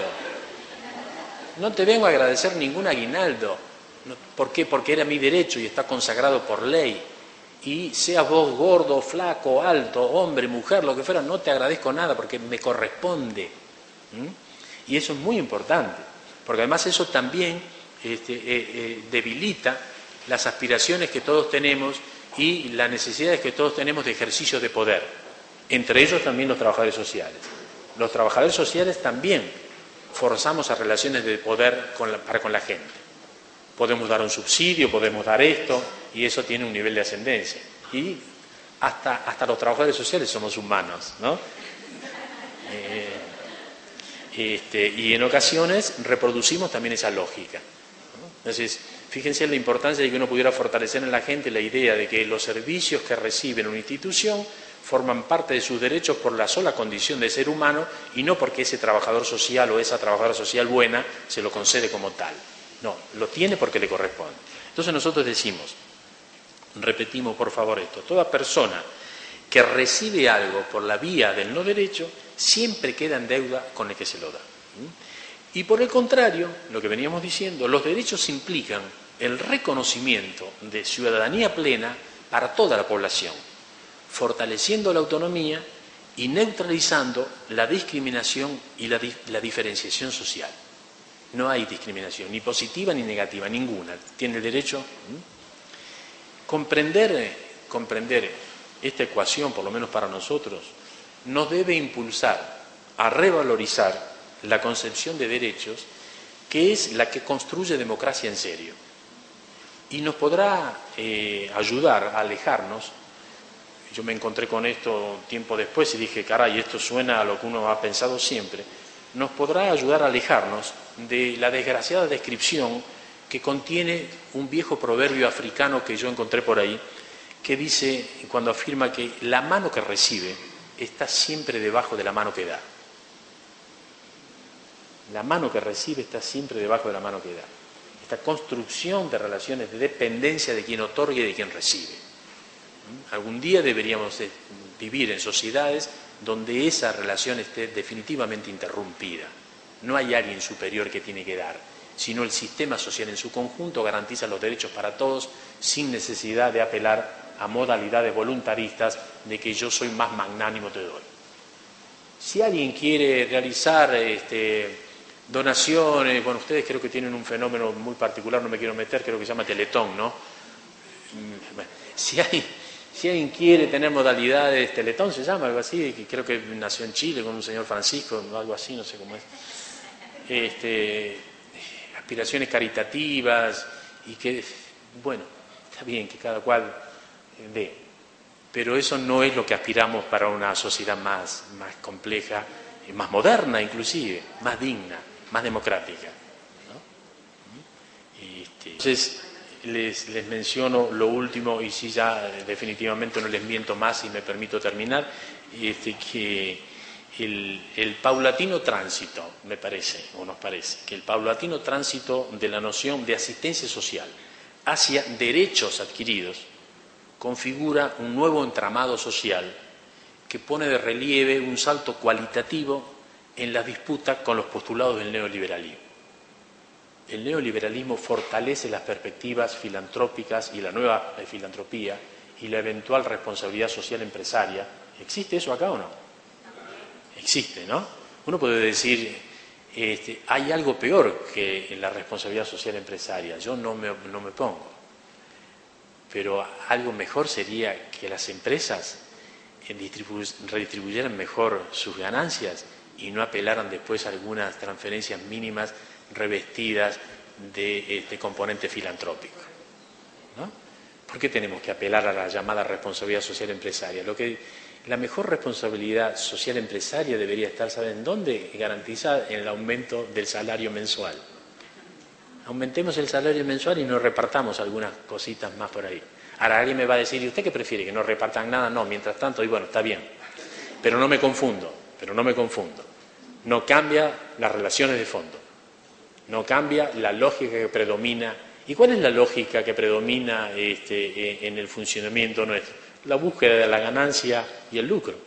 No te vengo a agradecer ningún aguinaldo. ¿Por qué? Porque era mi derecho y está consagrado por ley. Y seas vos gordo, flaco, alto, hombre, mujer, lo que fuera, no te agradezco nada porque me corresponde. ¿Mm? Y eso es muy importante, porque además eso también este, eh, eh, debilita las aspiraciones que todos tenemos y las necesidades que todos tenemos de ejercicio de poder, entre ellos también los trabajadores sociales. Los trabajadores sociales también forzamos a relaciones de poder con la, para con la gente. Podemos dar un subsidio, podemos dar esto, y eso tiene un nivel de ascendencia. Y hasta, hasta los trabajadores sociales somos humanos, ¿no? Eh, este, y en ocasiones reproducimos también esa lógica, ¿no? Entonces, fíjense la importancia de que uno pudiera fortalecer en la gente la idea de que los servicios que recibe una institución forman parte de sus derechos por la sola condición de ser humano y no porque ese trabajador social o esa trabajadora social buena se lo concede como tal. No, lo tiene porque le corresponde. Entonces nosotros decimos, repetimos por favor esto, toda persona que recibe algo por la vía del no derecho siempre queda en deuda con el que se lo da. Y por el contrario, lo que veníamos diciendo, los derechos implican el reconocimiento de ciudadanía plena para toda la población, fortaleciendo la autonomía y neutralizando la discriminación y la, di la diferenciación social. No hay discriminación, ni positiva ni negativa, ninguna. Tiene el derecho. ¿Mm? Comprender, comprender esta ecuación, por lo menos para nosotros, nos debe impulsar a revalorizar la concepción de derechos, que es la que construye democracia en serio. Y nos podrá eh, ayudar a alejarnos. Yo me encontré con esto tiempo después y dije, caray, esto suena a lo que uno ha pensado siempre. Nos podrá ayudar a alejarnos de la desgraciada descripción que contiene un viejo proverbio africano que yo encontré por ahí, que dice, cuando afirma que la mano que recibe está siempre debajo de la mano que da. La mano que recibe está siempre debajo de la mano que da. Esta construcción de relaciones de dependencia de quien otorga y de quien recibe. Algún día deberíamos vivir en sociedades donde esa relación esté definitivamente interrumpida. No hay alguien superior que tiene que dar, sino el sistema social en su conjunto garantiza los derechos para todos sin necesidad de apelar a modalidades voluntaristas de que yo soy más magnánimo, te doy. Si alguien quiere realizar este, donaciones, bueno, ustedes creo que tienen un fenómeno muy particular, no me quiero meter, creo que se llama Teletón, ¿no? Si hay... Si alguien quiere tener modalidades, Teletón se llama, algo así, que creo que nació en Chile con un señor Francisco, algo así, no sé cómo es. Este, aspiraciones caritativas y que, bueno, está bien que cada cual dé, pero eso no es lo que aspiramos para una sociedad más, más compleja, más moderna inclusive, más digna, más democrática, ¿no? Este, entonces, Les, les menciono lo último y si ya definitivamente no les miento más y me permito terminar, este, que el, el paulatino tránsito, me parece, o nos parece, que el paulatino tránsito de la noción de asistencia social hacia derechos adquiridos configura un nuevo entramado social que pone de relieve un salto cualitativo en la disputa con los postulados del neoliberalismo. El neoliberalismo fortalece las perspectivas filantrópicas y la nueva filantropía y la eventual responsabilidad social empresaria. ¿Existe eso acá o no? Existe, ¿no? Uno puede decir, este, hay algo peor que la responsabilidad social empresaria, yo no me, no me pongo. Pero algo mejor sería que las empresas redistribuyeran mejor sus ganancias y no apelaran después a algunas transferencias mínimas revestidas de este componente filantrópico, ¿no? ¿Por qué tenemos que apelar a la llamada responsabilidad social empresaria? Lo que La mejor responsabilidad social empresaria debería estar, ¿saben dónde? Garantizada en el aumento del salario mensual. Aumentemos el salario mensual y nos repartamos algunas cositas más por ahí. Ahora alguien me va a decir, ¿y usted qué prefiere? ¿Que no repartan nada? No, mientras tanto, y bueno, está bien. Pero no me confundo, pero no me confundo. No cambia las relaciones de fondo. No cambia la lógica que predomina. ¿Y cuál es la lógica que predomina este, en el funcionamiento nuestro? La búsqueda de la ganancia y el lucro.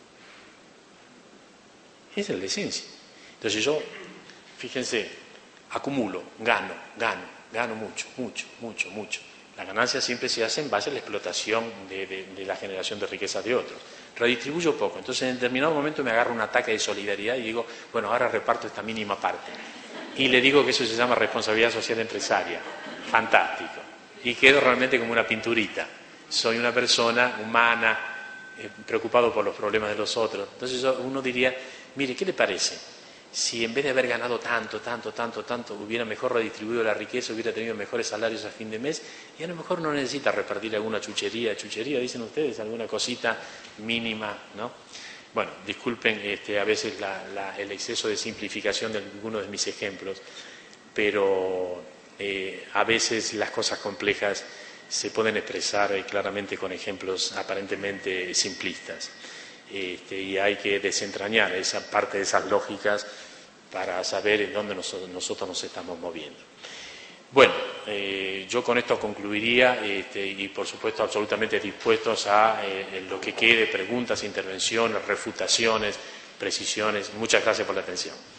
Esa es la esencia. Entonces yo, fíjense, acumulo, gano, gano, gano mucho, mucho, mucho, mucho. La ganancia siempre se hace en base a la explotación de, de, de la generación de riquezas de otros. Redistribuyo poco, entonces en determinado momento me agarro un ataque de solidaridad y digo, bueno, ahora reparto esta mínima parte. Y le digo que eso se llama responsabilidad social empresaria. Fantástico. Y quedo realmente como una pinturita. Soy una persona humana, eh, preocupado por los problemas de los otros. Entonces uno diría, mire, ¿qué le parece? Si en vez de haber ganado tanto, tanto, tanto, tanto, hubiera mejor redistribuido la riqueza, hubiera tenido mejores salarios a fin de mes, y a lo mejor no necesita repartir alguna chuchería, chuchería, dicen ustedes, alguna cosita mínima, ¿no? Bueno, disculpen este, a veces la, la, el exceso de simplificación de algunos de mis ejemplos, pero eh, a veces las cosas complejas se pueden expresar eh, claramente con ejemplos aparentemente simplistas. Este, y hay que desentrañar esa parte de esas lógicas para saber en dónde nos, nosotros nos estamos moviendo. Bueno, eh, yo con esto concluiría este, y por supuesto absolutamente dispuestos a eh, lo que quede, preguntas, intervenciones, refutaciones, precisiones. Muchas gracias por la atención.